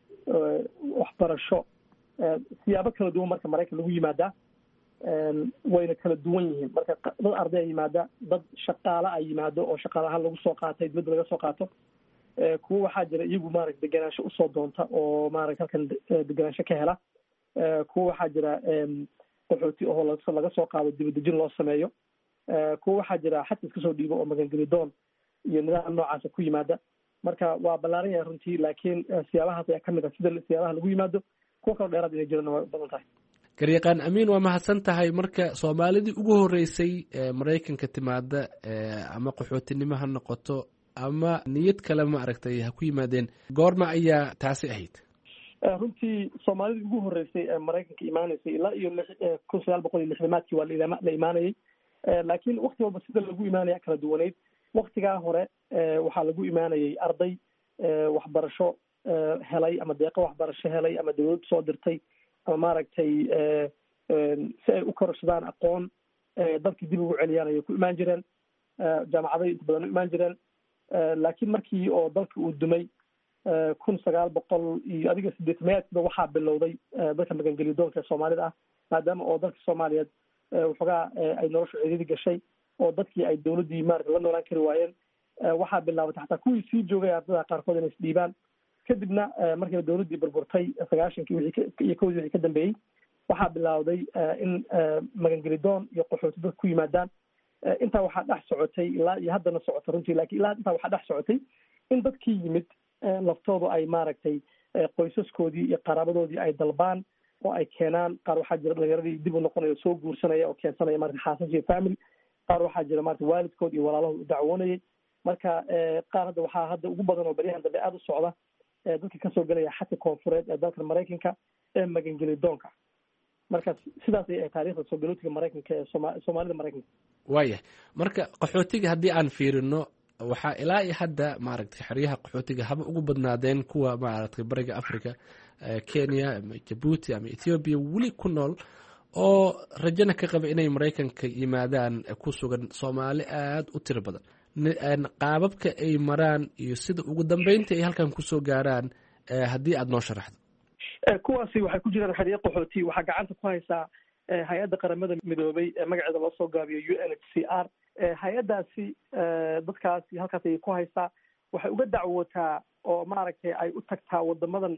S15: waxbarasho siyaabo kala duwan marka Mareykan lagu yimaadaa wayna kala duwan yihiin marka dad arday ay yimaada dad shaqaale ay yimaado oo shaqaalaha lagu soo qaatay dibadda laga soo qaato kuwa waxaa jira iyagu maaragtay deganaansho usoo doonta oo maaragtay halkan deganaansho ka hela kuwa waxaa jira qaxooti oo laga soo qaado dibadejin loo sameeyo kuwa waxaa jira xataa iska soo dhiibo oo magangeli doon iyo nidaam noocaasa ku yimaada marka waa ballaaran yahay runtii laakiin siyaabahaas ayaa ka mid ah sida siyaabaha lagu yimaado kuwa kaloo dheeraad inay jirana waa badan tahay
S14: garyaqaan Amiin waa mahadsan tahay marka Soomaalidii ugu horeysay Mareykanka timaada ama qaxootinimo ha noqoto ama niyad kale ma aragtay ha ku yimaadeen goorma ayaa taasi ahayd
S15: runtii Soomaalidii ugu horeysay ee Mareykanka imaanaysay ilaa iyo 1960 waa la imaanayay laakiin waqti walba sida lagu imaanaya kala duwaneyd waqtigaa hore waxaa lagu imaanayay arday waxbarasho helay ama deeqo waxbarasho helay ama dawladdu soo dirtay ama maaragtay si ay u kororsadaan aqoon dalkii dib ugu celiyaan ayay ku imaan jireen jaamacaday inta badan u imaan jireen laakiin markii oo dalka uu dumay 1900 iyo adiga 800 waxaa bilowday dadka magangeliyo doonka Soomaalida ah maadaama oo dalka Soomaaliyeed waxoogaa ay nolosha ciriiri gashay oo dadkii ay dawladdii maaragtay la noolaan kari waayeen waxaa bilaabatay xataa kuwii sii joogay ardada qaarkood inay isdhiibaan kadibna markii dawladdii burburtay 90kii wixii ka dambeeyey waxaa bilowday in magangeli doon iyo qaxooti dad ku yimaadaan intaa waxaa dhex socotay ilaa iyo haddana socota runtii laakiin ilaa intaa waxaa dhex socotay in dadkii yimid laftoodu ay maaragtay qoysaskoodii iyo qaraabadoodii ay dalbaan oo ay keenaan qaar waxaa jira dhalinyaradii dib u noqonaya soo guursanaya oo keensanaya marka xaasas iyo family qaar waxaa jira marka waalidkood iyo walaalahood u dacwoonayay marka qaar hadda waxaa hadda ugu badan oo baryahan dambe aada u socda dadka kasoo gelaya xadka koonfureed ee dalka Maraykanka ee magangeli doonka marka sidaas ay taariikhda soo galootiga Maraykanka ee Soomaalida Maraykanka
S14: waaya marka qaxootiga haddii aan fiirino waxaa ilaa iyo hadda maaragtay xeryaha qaxootiga haba ugu badnaadeen kuwa maaragtay bariga Afrika Kenya ama Djibouti ama Ethiopia weli ku nool oo rajana ka qaba inay Maraykanka yimaadaan ku sugan Soomaali aad u tiro badan qaababka ay maraan iyo sida ugu dambeynta ay halkan kusoo gaaraan haddii aad noo sharaxdo
S15: kuwaasi waxay ku jiraan xeryo qaxooti waxaa gacanta ku haysaa hay-adda qaramada midoobay magaceeda loo soo gaabiyo UNHCR hay-addaasi dadkaasi halkaas ay ku haysaa waxay uga dacwootaa oo maaragtay ay u tagtaa wadamada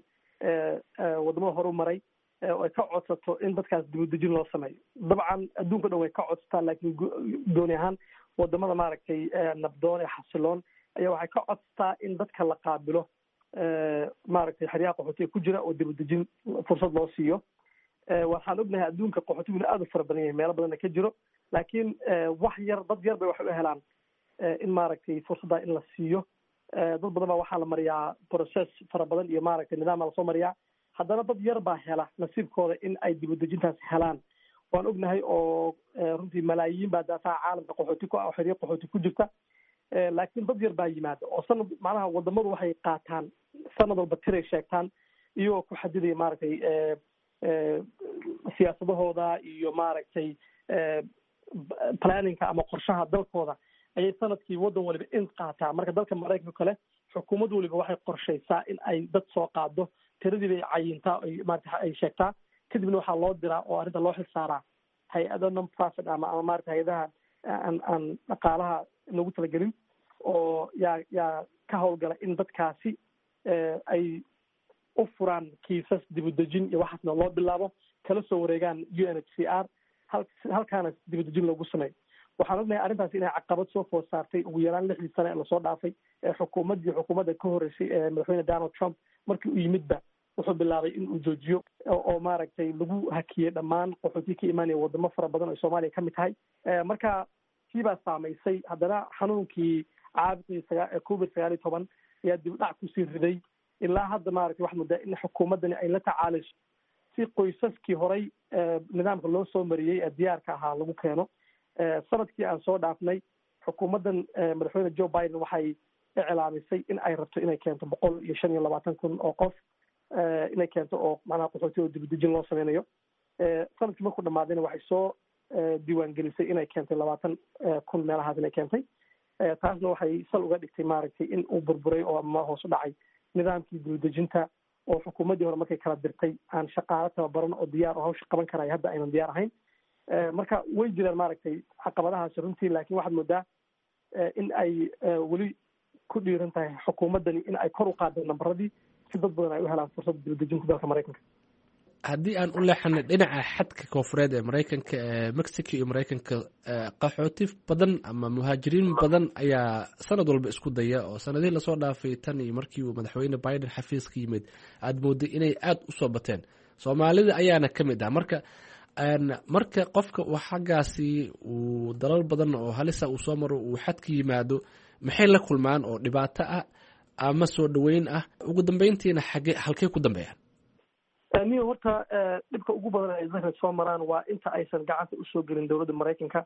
S15: horu maray oo ay ka codsato in dadkaas dibudejin loo sameeyo dabcan adduunka dhan way ka codsataa laakiin gooni ahaan wadamada maaragtay nabdoon ee xasiloon ayaa waxay ka codsataa in dadka la qaabilo maaragtay xeryaha qaxootiga ku jira oo dibudejin fursad loo siiyo waxaan ognahay adduunka qaxootiguna aada u fara badan yahay meelo badanna ka jiro laakiin wax yar dad yar bay waxay u helaan in maaragtay fursadda in la siiyo dad badan baa waxaa la mariyaa process fara badan iyo maaragtay nidaam baa lasoo mariyaa haddana dad yar baa hela nasiibkooda in ay dibudejintaas helaan waan ognahay oo runtii malaayiin baa daafaha caalamka qaxooti ku ah oo xeryo qaxooti ku jirta laakiin dad yar baa yimaada oo sanad macnaha wadamadu waxay qaataan sanad walba tiray sheegtaan iyagoo ku xadidaya maaragtay siyaasadahooda iyo maaragtay planninka ama qorshaha dalkooda ayay sanadkii waddan waliba in qaataa marka dalka Maraykanka kale xukuumad waliba waxay qorshaysaa in ay dad soo qaado tiradii bay cayintaa ay maaragtay ay sheegtaa kadibna waxaa loo diraa oo arrinta loo xilsaaraa hay-ada non profit ama maaragtay hay-adaha aan dhaqaalaha loogu talagelin oo yaa ka howlgala in dadkaasi ay u furaan kiisas dibudejin iyo waxaasna loo bilaabo kala soo wareegaan UNHCR halkaana dibudejin loogu sameeyo waxaan ognahay arrintaasi inay caqabad soo food saartay ugu yaraan 6 sano ee lasoo dhaafay xukuumadda ka horeysay ee madaxweyne Donald Trump markii uu yimidba wuxuu bilaabay in uu joojiyo oo maaragtay lagu hakiyey dhammaan qaxooti ka imaanaya wadamo fara badan oo Soomaaliya ka mid tahay marka kiibaa saamaysay haddana xanuunkii caabuqii COVID-19 ayaa dib dhac kusii riday ilaa hadda maaragtay waxaad moodaa in xukuumaddani ay la tacaalayso si qoysaskii horay nidaamka loo soo mariyey ee diyaarka ahaa lagu keeno sanadkii aan soo dhaafnay xukuumaddan madaxweyne Joe Biden waxay iclaamisay in ay rabto inay keento 125,000 oo qof inay keento oo macnaha qaxooti oo dibudejin loo sameynayo sanadkii markuu dhamaadayna waxay soo diiwaangelisay inay keentay 20,000 meelahaas inay keentay taasna waxay sal uga dhigtay maaragtay in uu burburay oo ama hoos u dhacay nidaamkii dibudejinta oo xukuumaddii hore markay kala dirtay aan shaqaale tababaran oo diyaar oo hawsha qaban karaya hadda aynan diyaar ahayn marka way jiraan maaragtay caqabadahaasi runtii laakiin waxaad moodaa in ay weli ku dhiiran tahay xukuumaddani in ay kor u qaado nambaradii si dad badan ay u helaan fursadda dibudejinta dalka Maraykanka
S14: haddii aan u leexano dhinaca xadka koonfureed ee Maraykanka Mexico iyo Maraykanka qaxooti badan ama muhaajiriin badan ayaa sanad walba isku daya oo sanadihii lasoo dhaafay tan iyo markii uu madaxweyne Biden xafiiska yimid aad mooday inay aad u soo bateen Soomaalida ayaana ka mid ah marka qofka uu xaggaasi uu dalal badan oo halisa uu soo maro uu xadka yimaado maxay la kulmaan oo dhibaato ah ama soo dhaweyn ah ugu dambeyntiina halkee ku dambeeyaan
S15: niyo horta dhibka ugu badan ay dadka soo maraan waa inta aysan gacanta usoo gelin dowladda Maraykanka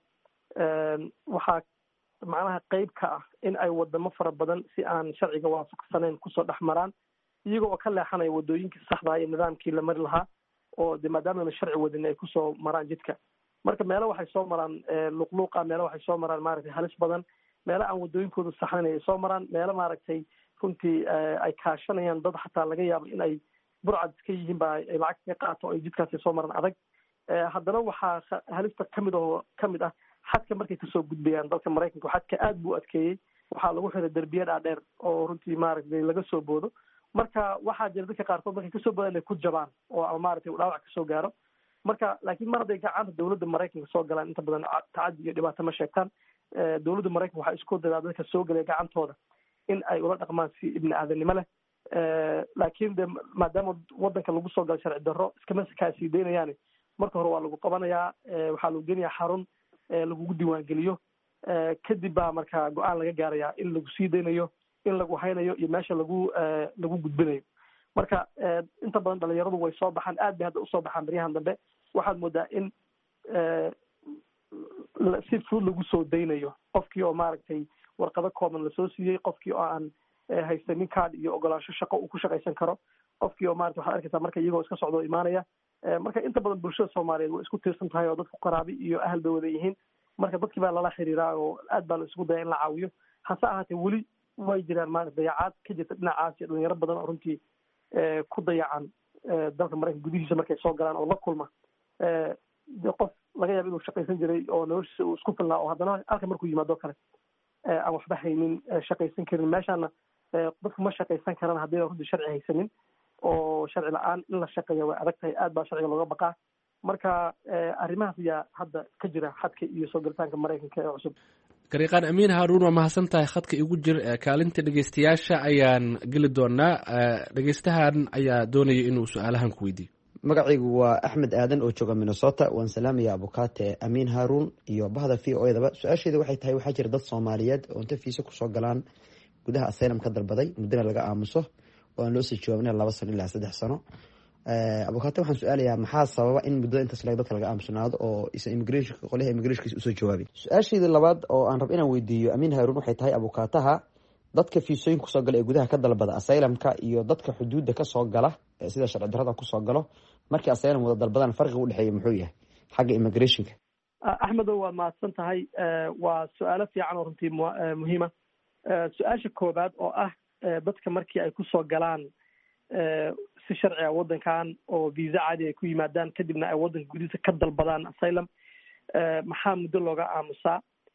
S15: waxaa macnaha qayb ka ah in ay wadamo fara badan si aan sharciga waafaqsanayn kusoo dhex maraan iyaga oo ka leexanaya wadooyinkii saxda iyo nidaamkii la mari lahaa oo de maadaama sharci wadin ay kusoo maraan jidka marka meelo waxay soo maraan luqluuqa meelo waxay soo maraan maaragtay halis badan meelo aan wadooyinkooda saxnayn ay soo maraan meelo maaragtay runtii ay kaashanayaan dad xataa laga yaabo in ay burcad iska yihiin ba ay lacag kaga qaato o ay jidkaasi soo maran adag haddana waxaa halista kamid ah xadka markay kasoo gudbayaan dalka maraykanka xadka aad buu adkeeyey waxaa lagu xiray derbiya dhaadheer oo runtii maaragtay laga soo boodo marka waxaa jira dadka qaarkood markay kasoo boodaan inay ku jabaan oo ama maaragtay dhaawac kasoo gaaro marka laakiin mar hadday gacanta dawladda maraykanka soo galaan inta badan tacadi iyo dhibaato ma sheegtaan dawladda maraykanka waxaa isku dadaa dadka soo gelaya gacantooda in ay ula dhaqmaan si ibni aadanimo leh laakiin de maadaama wadanka lagu soo galo sharci darro iskama kaasii daynayaan marka hore waa lagu qabanayaa waxaa lagu geenayaa xarun lagugu diiwaangeliyo kadib baa marka go-aan laga gaarayaa in lagu sii daynayo in lagu haynayo iyo meesha lagu gudbinayo marka inta badan dhalinyaradu way soo baxaan aad bay hadda usoo baxaan baryahan dambe waxaad moodaa in si fudud lagu soo daynayo qofkii oo maaragtay warqado kooban lasoo siiyey qofkii oo aan haysanin card iyo ogolaansho shaqo uu ku shaqaysan karo qofkii oo maarata waxaad arkaysaa marka iyagoo iska socdo imaanaya marka inta badan bulshada soomaaliyeed way isku tiirsan tahay oo dadku qaraabi iyo ahal bay wada yihiin marka dadkii baa lala xiriiraa oo aad baa la isku daya in la caawiyo hase ahaatee weli way jiraan maarata dayacaad ka jirta dhinacaas iyo dhalinyaro badan oo runtii ku dayacan dalka maraykanka gudihiisa markay soo galaan oo la kulma qof laga yaaba inuu shaqaysan jiray oo noloshiisa uu isku filnaa oo haddana halka markuu yimaado kale aan waxba haynin shaqaysan karin meeshaana dadku ma shaqaysan karaan haddii runtii sharci haysanin oo sharci la-aan in la shaqeeya way adag tahay aad baa sharciga looga baqaa marka arrimahaas ayaa hadda ka jira xadka iyo soo galitaanka maraykanka ee cusub
S14: gariiqaan amiin haaruun waa mahadsan tahay khadka igu jir kaalinta dhegeystayaasha ayaan geli doonaa dhegeystahan ayaa doonaya inuu su-aalahan ku weydiiyo
S16: magacaygu waa axmed aadan oo jooga minnesota waan salaamaya abukaate amiin haaruun iyo bahda v o edaba su-aasheeda waxay tahay waxaa jira dad soomaaliyeed oo inta fiisa kusoo galaan gudaha asylum ka dalbaday muddana laga aamuso oo aan loo sii jawaabina 2 sano ilaa 3 sano abukaate waxaan su-aalayaa maxaa sababa in muddada intaas dadka laga aamusanaado oo isa immigrationka qolaha immigrationkiisa usoo jawaabin su-aasheeda labaad oo aan rab inaan weydiiyo amiin haaruun waxay tahay abukaataha dadka fiisooyinka kusoo gala ee gudaha ka dalbada asylumka iyo dadka xuduudda kasoo gala sida sharci darrada kusoo galo markii asylum wada dalbadaan farqiga udhexeeya muxuu yahay xagga immigrationka
S15: axmedow waad mahadsan tahay waa su-aalo fiican oo runtii muhiima su-aasha koobaad oo ah dadka markii ay kusoo galaan si sharciga wadankan oo visa caadi ay ku yimaadaan kadibna ay wadanka gudihiisa ka dalbadaan asylum maxaa muddo looga aamusaa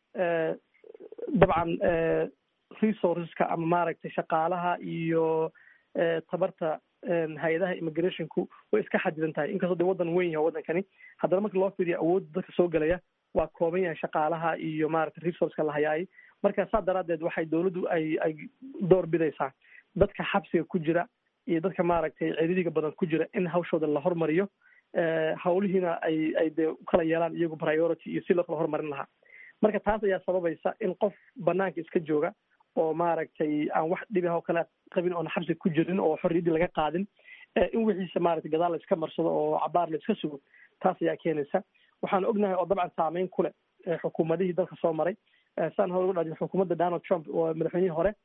S15: dabcan resourceska ama maaragtay shaqaalaha iyo tabarta hay-adaha immigrationku way iska xadidan tahay inkastoo de wadan weyn yahay wadankani haddana marka loo fiiriyo awoodda dadka soo gelaya waa kooban yahay shaqaalaha iyo maaragtay resourceka la hayaay marka saa daraadeed waxay dawladdu ay door bidaysaa dadka xabsiga ku jira iyo dadka maaragtay ciriiriga badan ku jira in hawshooda la hormariyo hawlihiina ay dee ukala yeelaan iyagu priority iyo si loo kala hormarin lahaa marka taas ayaa sababaysa in qof banaanka iska jooga oo maaragtay aan wax dhibi oo kale qabin oona xabsi ku jirin oo xorriyaddii laga qaadin in wixiisa maaragtay gadaal la iska marsado oo cabaar la iska sugo taas ayaa keenaysa waxaan ognahay oo dabcan saameyn ku leh xukuumadihii dalka soo maray saan hore uga dhajin xukuumadda Donald Trump oo madaxweynihii hore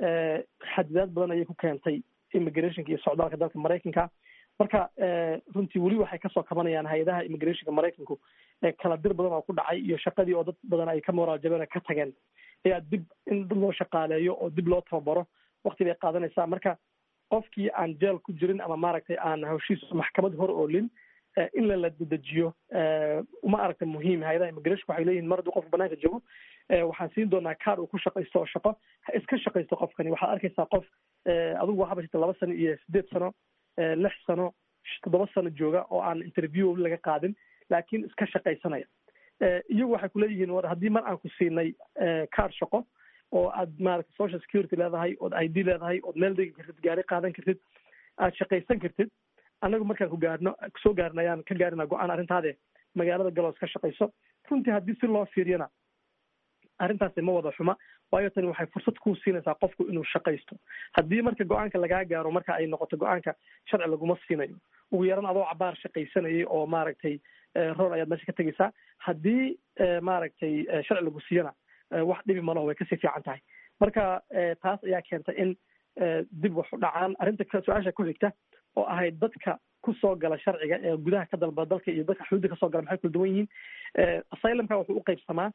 S15: xadidaad badan ayay ku keentay immigrationka iyo socdaalka dalka maraykanka marka runtii weli waxay kasoo kabanayaan hay-adaha immigrationka maraykanku kala dir badan oo ku dhacay iyo shaqadii oo dad badan ay ka moraal jabeen ka tageen ayaa dib in dad loo shaqaaleeyo oo dib loo tababaro waqti bay qaadanaysaa marka qofkii aan jeel ku jirin ama maaragtay aan hawshiisa maxkamad hor oolin in la dedejiyo uma aragta muhiim hay-adaha immigrationka waxay leeyihin mar hadduu qofka banaanka joogo waxaan siin doonaa kaar uu ku shaqaysto oo shaqo ha iska shaqaysto qofkani waxaad arkaysaa qof adigu waxaa bashita 2 sano iyo 8 sano 6 sano 7 sano jooga oo aan interview laga qaadin laakiin iska shaqaysanaya iyagu waxay kuleeyihiin war haddii mar aan ku siinay kaar shaqo oo aad maaragtay social security leedahay ood ID leedahay ood meel degi kartid gaari qaadan kartid aad shaqaysan kartid annagu markaan kusoo gaarna ayaan ka gaarina go-aan arrintaade magaalada galoos ka shaqayso runtii haddii si loo fiiriyana arrintaasi ma wada xuma waayo tani waxay fursad ku siinaysaa qofku inuu shaqaysto haddii marka go-aanka lagaa gaaro marka ay noqoto go-aanka sharci laguma siinayo ugu yaran adoo cabaar shaqaysanayay oo maaragtay roor ayaad meesha ka tegaysaa haddii maaragtay sharci lagu siiyana wax dhibi malaho way kasii fiican tahay marka taas ayaa keenta in dib wax u dhacaan arrinta su-aasha ku xigta oo ahayd dadka kusoo gala sharciga ee gudaha ka dalba dalka iyo dadka xuduudda kasoo gala maxay kula duwan yihiin asylumka wuxuu u qaybsamaa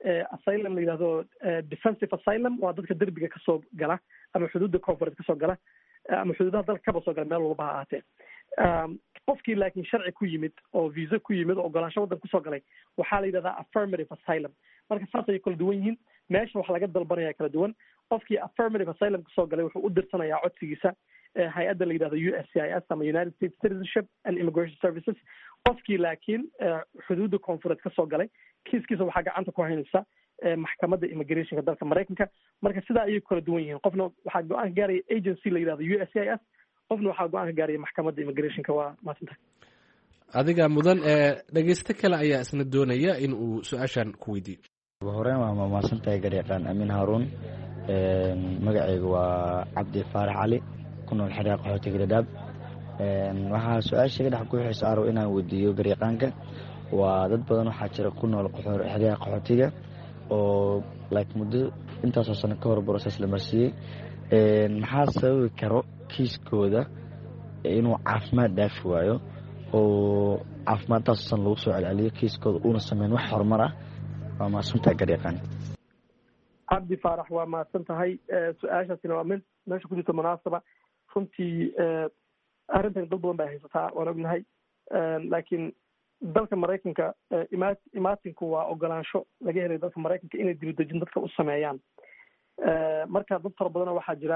S15: asylum la yidhahdo defensive asylum waa dadka derbiga kasoo gala ama xuduudda koonfureed kasoo gala ama xuduudaha dalka kaba soo gala meel walba ha ahaatee qofkii laakiin sharci ku yimid oo visa ku yimid oo ogolaansho waddan kusoo galay waxaa la yidhahdaa affirmative asylum marka saas ayay kala duwan yihiin meesha wax laga dalbanaya kala duwan qofkii affirmative asylum kusoo galay wuxuu u dirsanayaa codsigiisa hay-adda la yidhahdo USCIS ama United States Citizenship and Immigration Services qofkii laakiin xuduudda koonfureed kasoo galay kiiskiisa waxaa gacanta ku haynaysa maxkamadda immigrationka dalka Mareykanka marka sidaa ayay kala duwan yihiin qofna waxaa go-aan ka gaaraya agency la yidhahdo USCIS qofna waxaa go-aan ka gaaraya maxkamadda immigrationka waa maasanta
S14: adiga mudan dhegeysto kale ayaa isna doonaya in uu su-aashan ku weydiiyo
S17: horeen waa mahadsantahay garyaqaan Amiin Haruun magacaygu waa Cabdi Faarax Cali ku nool xeryaha qaxootiga Dadaab waxaa su-aasha dhex ku xiisa aro inaan weydiiyo garyaqaanka waa dad badan waxaa jira ku nool xeryaha qaxootiga oo like muddo intaasoo sano ka hor process la marsiiyey maxaa sababi karo kiiskooda inuu caafimaad dhaafi waayo oo caafimaadtaasoo san lagu soo celceliyo kiiskooda uuna sameyn wax horumar ah waa mahadsantahay garyaqaan
S15: cabdi faarax waa mahadsan tahay su-aashaasina waa mid meesha ku jirta munaasaba runtii arrintan dad badan bay haysataa waan ognahay laakiin dalka maraykanka imaatinku waa ogolaansho laga helay dalka maraykanka inay dibadejin dadka u sameeyaan marka dad fara badana waxaa jira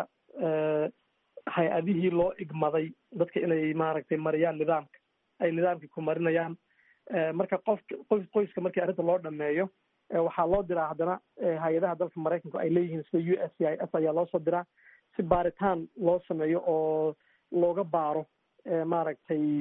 S15: hay-adihii loo igmaday dadka inay maaragtay mariyaan nidaamka ay nidaamkii ku marinayaan marka qoyska markii arrinta loo dhameeyo waxaa loo diraa haddana hay-adaha dalka maraykanku ay leeyihiin sida USCIS ayaa loo soo diraa si baaritaan loo sameeyo oo looga baaro maaragtay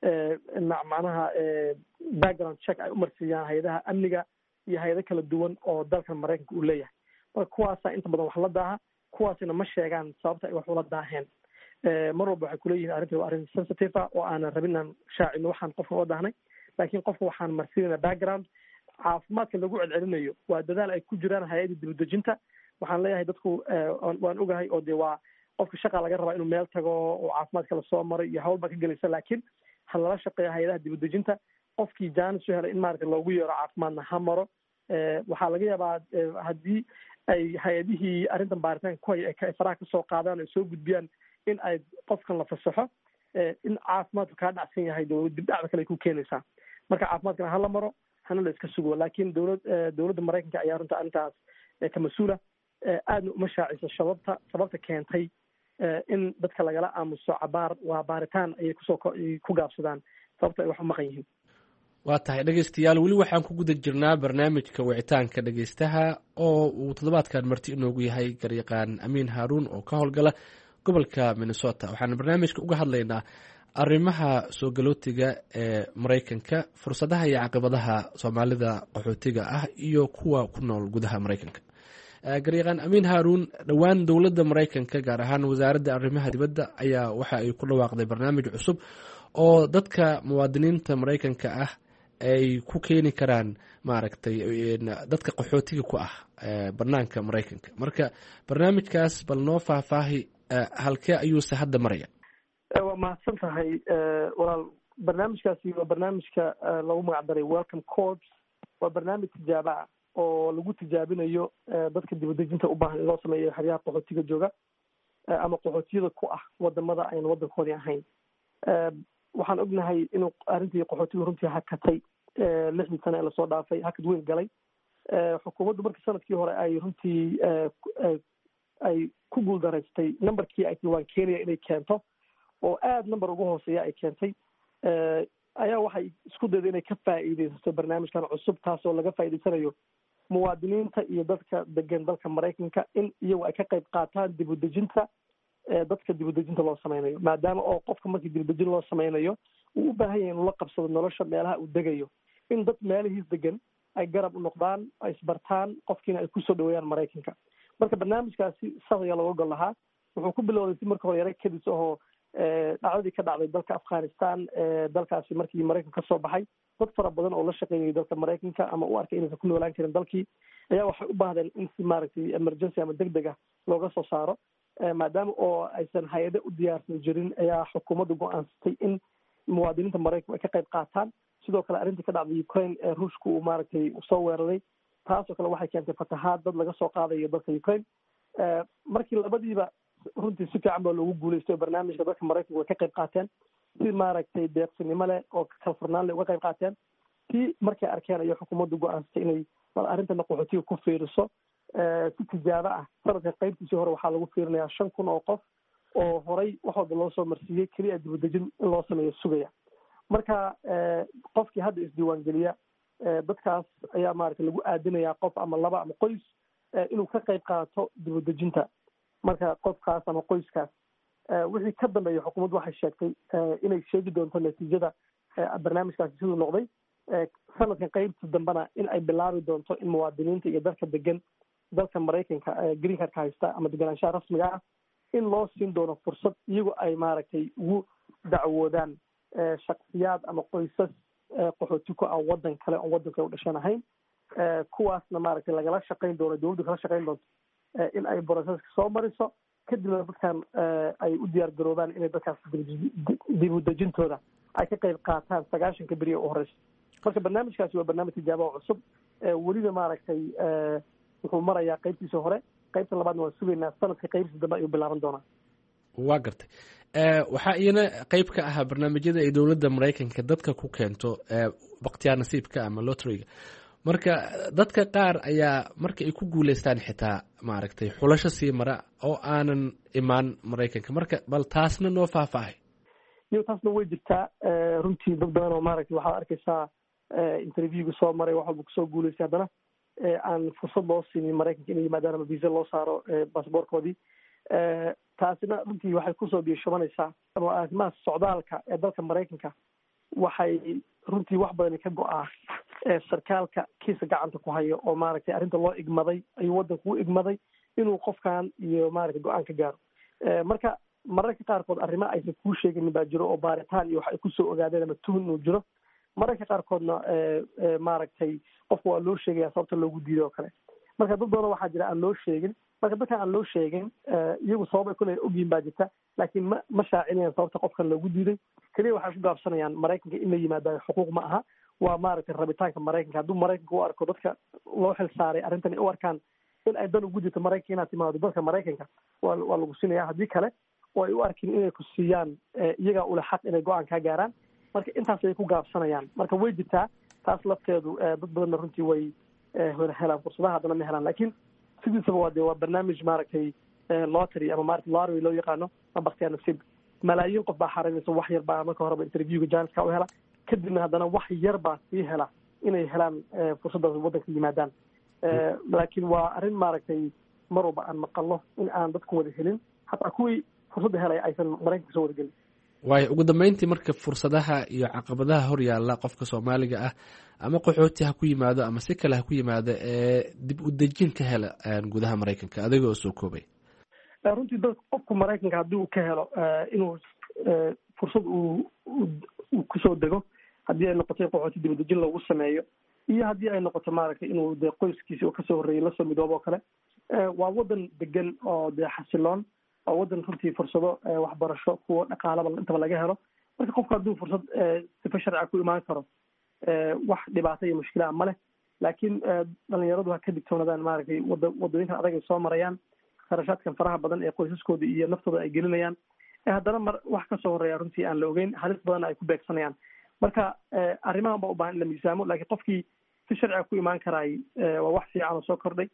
S15: macnaha background check ay umarsiiyaan hay-adaha amniga iyo hay-ado kala duwan oo dalka maraykanka uu leeyahay marka kuwaasaa inta badan wax la daaha kuwaasina ma sheegaan sababta ay wax ula daaheen mar walba waxay kuleeyihiin arrinta waa arrin sensitive ah oo aanan rabin inaan shaacino waxaan qofka ula daahnay laakiin qofka waxaan marsiinayna background caafimaadka lagu celcelinayo waa dadaal ay ku jiraan hay-adda dibadejinta waxaan leeyahay dadku waan ogahay oo dee waa qofka shaqa laga rabaa inuu meel tago oo caafimaadka lasoo maray iyo hawl baa ka gelaysa laakiin ha lala shaqeeya hay-adaha dibadejinta qofkii jaanis u helay in maaragta loogu yeero caafimaadna ha maro waxaa laga yaabaa haddii ay hay-adihii arrintan baaritaanka ku haya ay faraha kasoo qaadaan ay soo gudbiyaan in ay qofkan la fasaxo in caafimaadku kaa dhacsan yahay dibdhacda kale ay ku keenaysaa marka caafimaadkana hala maro hana la iska sugo laakiin dowladda maraykanka ayaa runta arrintaas ka mas-uula aadna uma shaaciso sababta keentay in dadka lagala aamuso cabaar waa baaritaan ayay ku gaabsadaan sababta ay wax u maqan yihiin
S14: waa tahay dhegeystayaal weli waxaan ku guda jirnaa barnaamijka wicitaanka dhegeystaha oo uu toddobaadkan marti inoogu yahay garyaqaan Amiin Haruun oo ka howlgala gobolka Minnesota waxaan barnaamijka uga hadlaynaa arrimaha soo galootiga ee Maraykanka fursadaha iyo caqabadaha Soomaalida qaxootiga ah iyo kuwa ku nool gudaha Maraykanka garyaqaan Amiin Haruun dhowaan dowladda Maraykanka gaar ahaan wasaaradda arrimaha dibadda ayaa waxa ay ku dhawaaqday barnaamij cusub oo dadka muwaadiniinta Maraykanka ah ay ku keeni karaan maaragtay dadka qaxootiga ku ah banaanka Maraykanka marka barnaamijkaas bal noo faahfaahi halkee ayuuse hadda maraya
S15: waa mahadsan tahay walaal barnaamijkaasi waa barnaamijka lagu magac daray welcome corps waa barnaamij tijaabo ah oo lagu tijaabinayo dadka dibadejinta u baahan in loo sameeyo xeryaha qaxootiga jooga ama qaxootiyada ku ah wadamada ayna wadankoodii ahayn waxaan ognahay inuu arrintii qaxootiga runtii hakatay 6 sano ee lasoo dhaafay hakad weyn galay xukuumaddu markii sanadkii hore ay runtii ay ku guuldaraystay numberkii ay tiwaan keenaya inay keento oo aada number ugu hooseeya ay keentay ayaa waxay isku dayday inay ka faa'iideysato barnaamijkan cusub taasoo laga faa'iideysanayo muwaadiniinta iyo dadka degan dalka Maraykanka in iyagu ay ka qayb qaataan dibadejinta dadka dibadejinta loo sameynayo maadaama oo qofka markii dibadejin loo sameynayo uu u baahan yahay inuu la qabsado nolosha meelaha uu degayo in dad meelihiis degan ay garab u noqdaan ay isbartaan qofkiina ay kusoo dhaweeyaan Maraykanka marka barnaamijkaasi saas ayaa looga gol lahaa wuxuu ku bilowday si marka hore yara kadis oo dhacdadii ka dhacday dalka Afghanistan dalkaasi markii Maraykanka ka soo baxay dad fara badan oo la shaqeynayay dalka Maraykanka ama u arkay inaysan ku noolaan karin dalkii ayaa waxay u baahdeen in si maaragtay emergency ama degdeg ah looga soo saaro maadaama oo aysan hay-ado u diyaarsan jirin ayaa xukuumaddu go-aansatay in muwaadiniinta Maraykanka ay ka qayb qaataan sidoo kale arrintii ka dhacday Ukraine ee Ruushka uu maaragtay soo weeraray taasoo kale waxay keentay fatahaad dad laga soo qaadayo dalka Ukraine markii labadiiba runtii si fiican baa loogu guuleystay barnaamijka dadka Mareykanka way ka qayb qaateen si maaragtay deeqsinimo leh oo kalfurnaan leh uga qayb qaateen si markay arkeen ayaa xukuumaddu go'aansatay inay arrintan qaxootiga ku fiiriso si tijaabo ah sanadka qaybtiisii hore waxaa lagu fiirinayaa 5,000 oo qof oo horay wax walba loo soo marsiiyey keliya dib u dejin in loo sameeyo sugaya marka qofkii hadda isdiiwaangeliya dadkaas ayaa maaragtay lagu aadinayaa qof ama laba ama qoys inuu ka qayb qaato dib u dejinta marka qofkaas ama qoyskaas wixii ka dambeeya xukuumaddu waxay sheegtay inay sheegi doonto natiijada barnaamijkaasi siduu noqday sanadkan qaybta dambena in ay bilaabi doonto in muwaadiniinta iyo dadka degan dalka Mareykanka green card haysta ama deganaanshaha rasmiga ah in loo siin doono fursad iyagoo ay maaragtay ugu dacwoodaan shakhsiyaad ama qoysas qaxooti ku ah waddan kale oo waddanka u dhashan ahayn kuwaasna maaragtay lagala shaqayn doono dowladdu kala shaqayn doonto in ay boroseska soo mariso kadibna dadkan ay u diyaar garoobaan inay dadkaas dib u dejintooda ay ka qayb qaataan 90 beri oo horeysa marka barnaamijkaasi waa barnaamij tijaabo cusub weliba maaragtay wuxuu marayaa qaybtiisa hore qaybta labaadna waan sugaynaa sanadka qaybtiisa dambe ayuu bilaaban doonaa
S14: waa gartay waxaa iyana qayb ka ahaa barnaamijyada ay dowladda Mareykanka dadka ku keento waqtiyaa nasiibka ama lotteryga marka dadka qaar ayaa marka ay ku guuleystaan xitaa maaragtay xulasho sii mara oo aanan imaan Mareykanka marka bal taasna noo faahfaahay
S15: iyo taasna way jirtaa runtii dad badan oo maaragtay waxaad arkaysaa interviewga soo maray wax walba kusoo guuleystay haddana aan fursad loo siinin Mareykanka inay yimaadaan ama visa loo saaro baasaboorkoodii taasina runtii waxay kusoo biishobanaysaa arrimaha socdaalka ee dalka Mareykanka waxay runtii wax badan ka go'aa sarkaalka kiisa gacanta ku hayo oo maaragtay arrinta loo igmaday ayuu waddanku u igmaday inuu qofkan iyo maaragtay go-aan ka gaaro marka mararka qaarkood arrimo aysan kuu sheegin baa jiro oo baaritaan iyo wax ay kusoo ogaadeen ama tuhun inuu jiro mararka qaarkoodna maaragtay qofka waa loo sheegaya sababta loogu diiday oo kale marka dad badan waxaa jira aan loo sheegin marka dadka aan loo sheegin iyagu sabab ay kule ogyihin baa jirta laakiin ma shaacinayaan sababta qofkan loogu diiday keliya waxay ku gaabsanayaan Mareykanka in la yimaado xuquuq ma aha waa maaragtay rabitaanka Mareykanka hadduu Mareykanka u arko dadka loo xil saaray arrintan ay u arkaan in ay dan ugu jirto Mareykanka inaad timaado dalka Mareykanka waa lagu siinayaa haddii kale oo ay u arkin inay ku siiyaan iyagaa ule xaq inay go-aan kaa gaaraan marka intaas ay ku gaabsanayaan marka way jirtaa taas lafteedu dad badanna runtii way helaan fursadaha haddana ma helaan laakiin sidiisaba waa barnaamij maaragtay lottery ama maaragtay lottery loo yaqaano baktiyaa nasiib malaayiin qof baa xaraynaysa wax yar baa marka horeba interviewga jaaniska u hela kadibna haddana wax yar baa sii hela inay helaan fursaddaas waddanka yimaadaan laakiin waa arrin maaragtay mar walba aan maqalno in aan dadku wada helin hataa kuwii fursadda helaya aysan Mareykanka soo wadagelin
S14: waayo ugu dambeyntii marka fursadaha iyo caqabadaha hor yaalla qofka Soomaaliga ah ama qaxooti ha ku yimaado ama si kale ha ku yimaado dib u dejin ka hela gudaha Mareykanka adigoo soo koobay
S15: runtii dad qofku Mareykanka haddii uu ka helo inuu fursad uu kusoo dego haddii ay noqoto qaxooti dib u dejin lagu sameeyo iyo haddii ay noqoto maaragtay inuu dee qoyskiisa oo kasoo horreeyay lasoo midoobo oo kale waa waddan degan oo dee xasiloon oo waddan runtii fursado waxbarasho kuwa dhaqaalaba intaba laga helo marka qofku hadduu fursad sifa sharciga ku imaan karo wax dhibaato iyo mushkila ma leh laakiin dhalinyaradu ha ka digtoonaadaan maaragtay waddooyinkan adag ay soo marayaan kharashaadkan faraha badan ee qoysaskooda iyo naftooda ay gelinayaan haddana wax kasoo horreeya runtii aan la ogeyn halis badanna ay ku beegsanayaan marka arrimahan baa u baahan in la miisaamo laakiin qofkii si sharciga ku imaan karaay waa wax fiican oo soo kordhay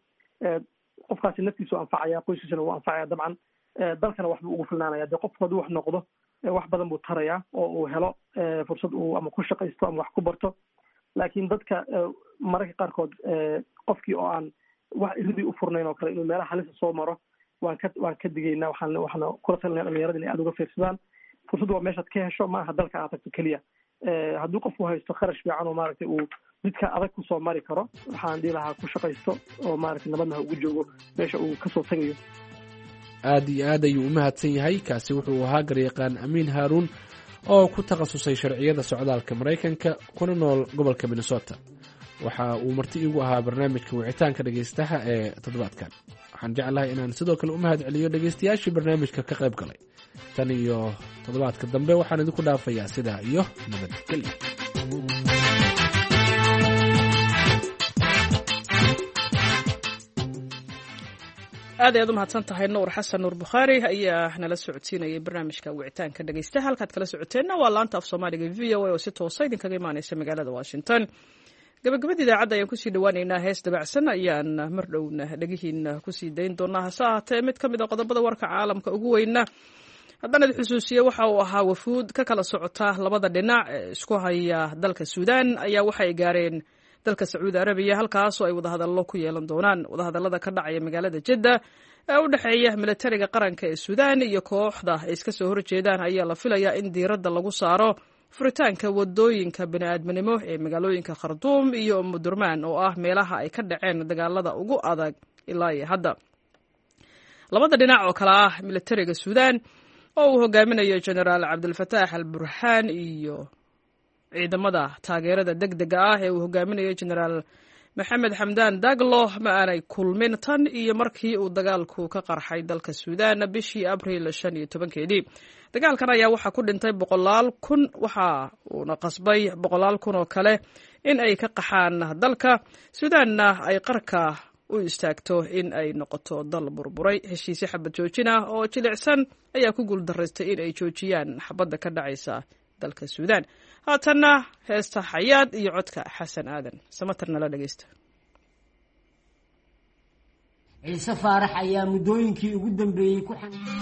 S15: qofkaasi naftiisu anfacaya qoyskiisana wuu anfacaya dabcan dalkana wax buu ugu filnaanaya dee qofku hadduu wax noqdo wax badan buu tarayaa oo uu helo fursad uu ama ku shaqaysto ama wax ku barto laakiin dadka mararka qaarkood qofkii oo aan wax iridii u furnayn oo kale inuu meelaha halisa soo maro waan ka digaynaa waxaana kula talinaya dhalinyarada inay aada uga fiirsadaan fursaddu waa meeshaad ka hesho ma aha dalka aad tagto keliya hadduu qofku haysto kharash fiican oo maaragtay uu jidka adag kusoo mari karo waxaan dhihi lahaa ku shaqaysto oo maaragtay nabadna ha ugu joogo meesha uu kasoo tagayo
S14: aad iyo aad ayuu u mahadsan yahay kaasi wuxuu ahaa garyaqaan amiin haaruun oo ku takhasusay sharciyada socdaalka Mareykanka kuna nool gobolka Minnesota waxa uu marti igu ahaa barnaamijka wicitaanka dhageystaha ee toddobaadkan waxaan jeclahay inaan sidoo kale u mahad celiyo dhageystayaashii barnaamijka ka qayb galay tan iyo toddobaadka dambe waxaan idinku dhaafayaa sidaa iyo nabadgelyo
S1: aad ayaad u mahadsan tahay nuur xasan nuur bukhaari ayaa nala socodsiinayay barnaamijka wicitaanka dhegeysta halkaad kala socoteenna waa laanta af soomaaliga v o a oo si toosa idinkaga imaaneysa magaalada washington gabagabada idaacadda ayaan kusii dhawaaneynaa hees dabacsan ayaan mar dhowna dhegihiina kusii dayn doonaa hase ahaatee mid ka mid a qodobada warka caalamka ugu weyna haddaan idin xusuusiye waxa uu ahaa wafuud ka kala socota labada dhinac ee isku haya dalka suudaan ayaa waxay gaareen dalka sacuudi arabiya halkaasoo ay wadahadallo ku yeelan doonaan wadahadallada ka dhacaya magaalada jedda ee u dhexeeya militariga qaranka ee suudaan iyo kooxda ay iska soo horjeedaan ayaa la filayaa in diiradda lagu saaro furitaanka wadooyinka bini'aadminimo ee magaalooyinka khartuum iyo umudurmaan oo ah meelaha ay ka dhaceen dagaalada ugu adag ilaa iyo hadda labada dhinac oo kale ah militariga suudaan oo uu hogaaminayo genaraal cabdilfataax al burhaan iyo ciidamada taageerada deg dega ah ee uu hogaaminayo genaraal maxamed xamdaan daglo ma aanay kulmin tan iyo markii uu dagaalku ka qarxay dalka suudaan bishii abriil 15 dagaalkan ayaa waxaa ku dhintay 100,000 waxa uuna qasbay 100,000 oo kale in ay ka qaxaan dalka suudaanna ay qarka u istaagto in ay noqoto dal burburay heshiisyo xabad joojin ah oo jilicsan ayaa ku guuldarraystay in ay joojiyaan xabadda ka dhacaysa dalka suudaan haatanna heesta xayaad iyo codka xasan aadan samatar nala dhegeysta
S5: ciise faarax ayaa muddooyinkii ugu dambeeyey ku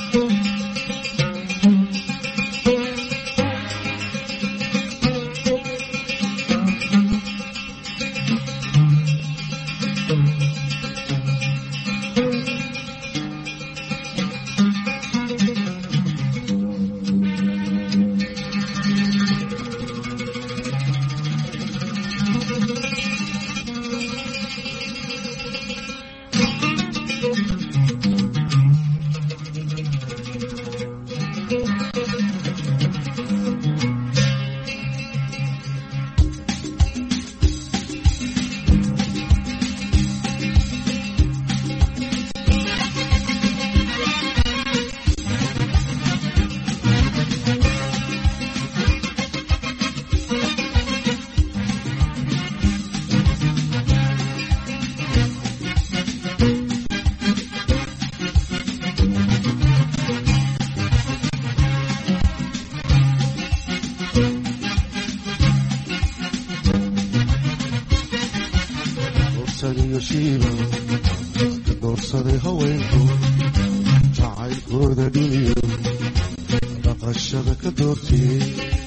S18: doorsaday haweenku jacaylkooda dhiniyo dhaqashada ka doortiyey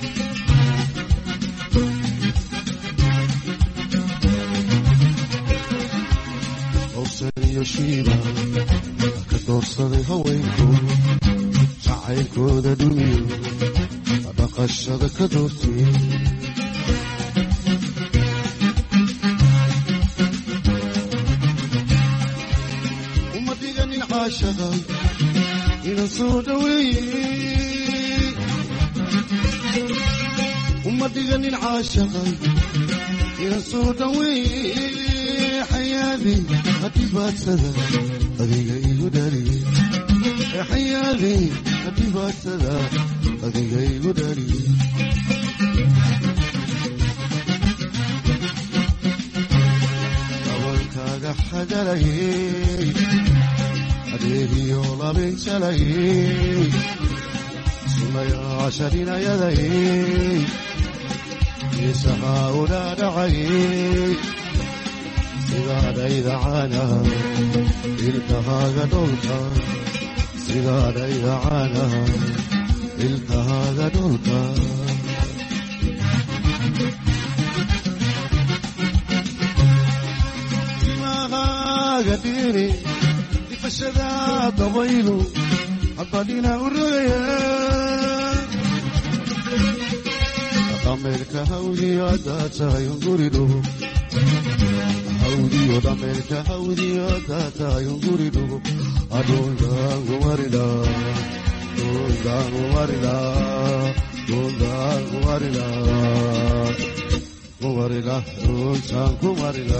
S18: dorsaniyo shiiba ka doorsaday haweenku jacaylkooda dhiniyo dhaqashada ka doortiyey inaan soo dhaweeyey uma dhiganin caashaqay inaan soo dhaweeyey xayaadey hadibaadsada adiga igu dhaliyey xayaadey hadibaadsada adiga igu dhaliyey dabalkaaga xagalayey adeegiyo labinjalayey sunayaasharinayadayey isahaa udhaadhacayey sidaadhayda caanaha ilkahaaga dholka sidaadhayda caanaha ilkahaaga dholka dimahaaga dhini difashada dabaylu habbadhina u rogaya dhameelka hawdiyo haddaad tahay unguridhugo hawdiyo dhameelka hawdiyo haddaad tahay unguridhugo adhundaangumarila dhundaangumarila dhundaangumarila kumarila dhuntaankumarila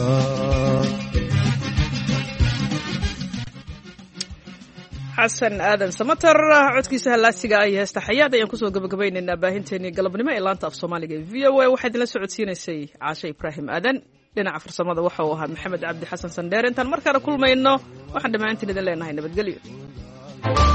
S1: xasan aadan samatar codkiisa hallaasiga ay heesta xayaad ayaan kusoo gabagabaynaynaa baahinteenii galabnimo ee laanta af soomaaliga ee v o a waxaa idinla socodsiinaysay caashe ibraahim aadan dhinaca farsamada waxa uu ahaa maxamed cabdi xasan sandheer. intaan markaana kulmayno waxaan dhammaantiin idin leenahay nabadgelyo.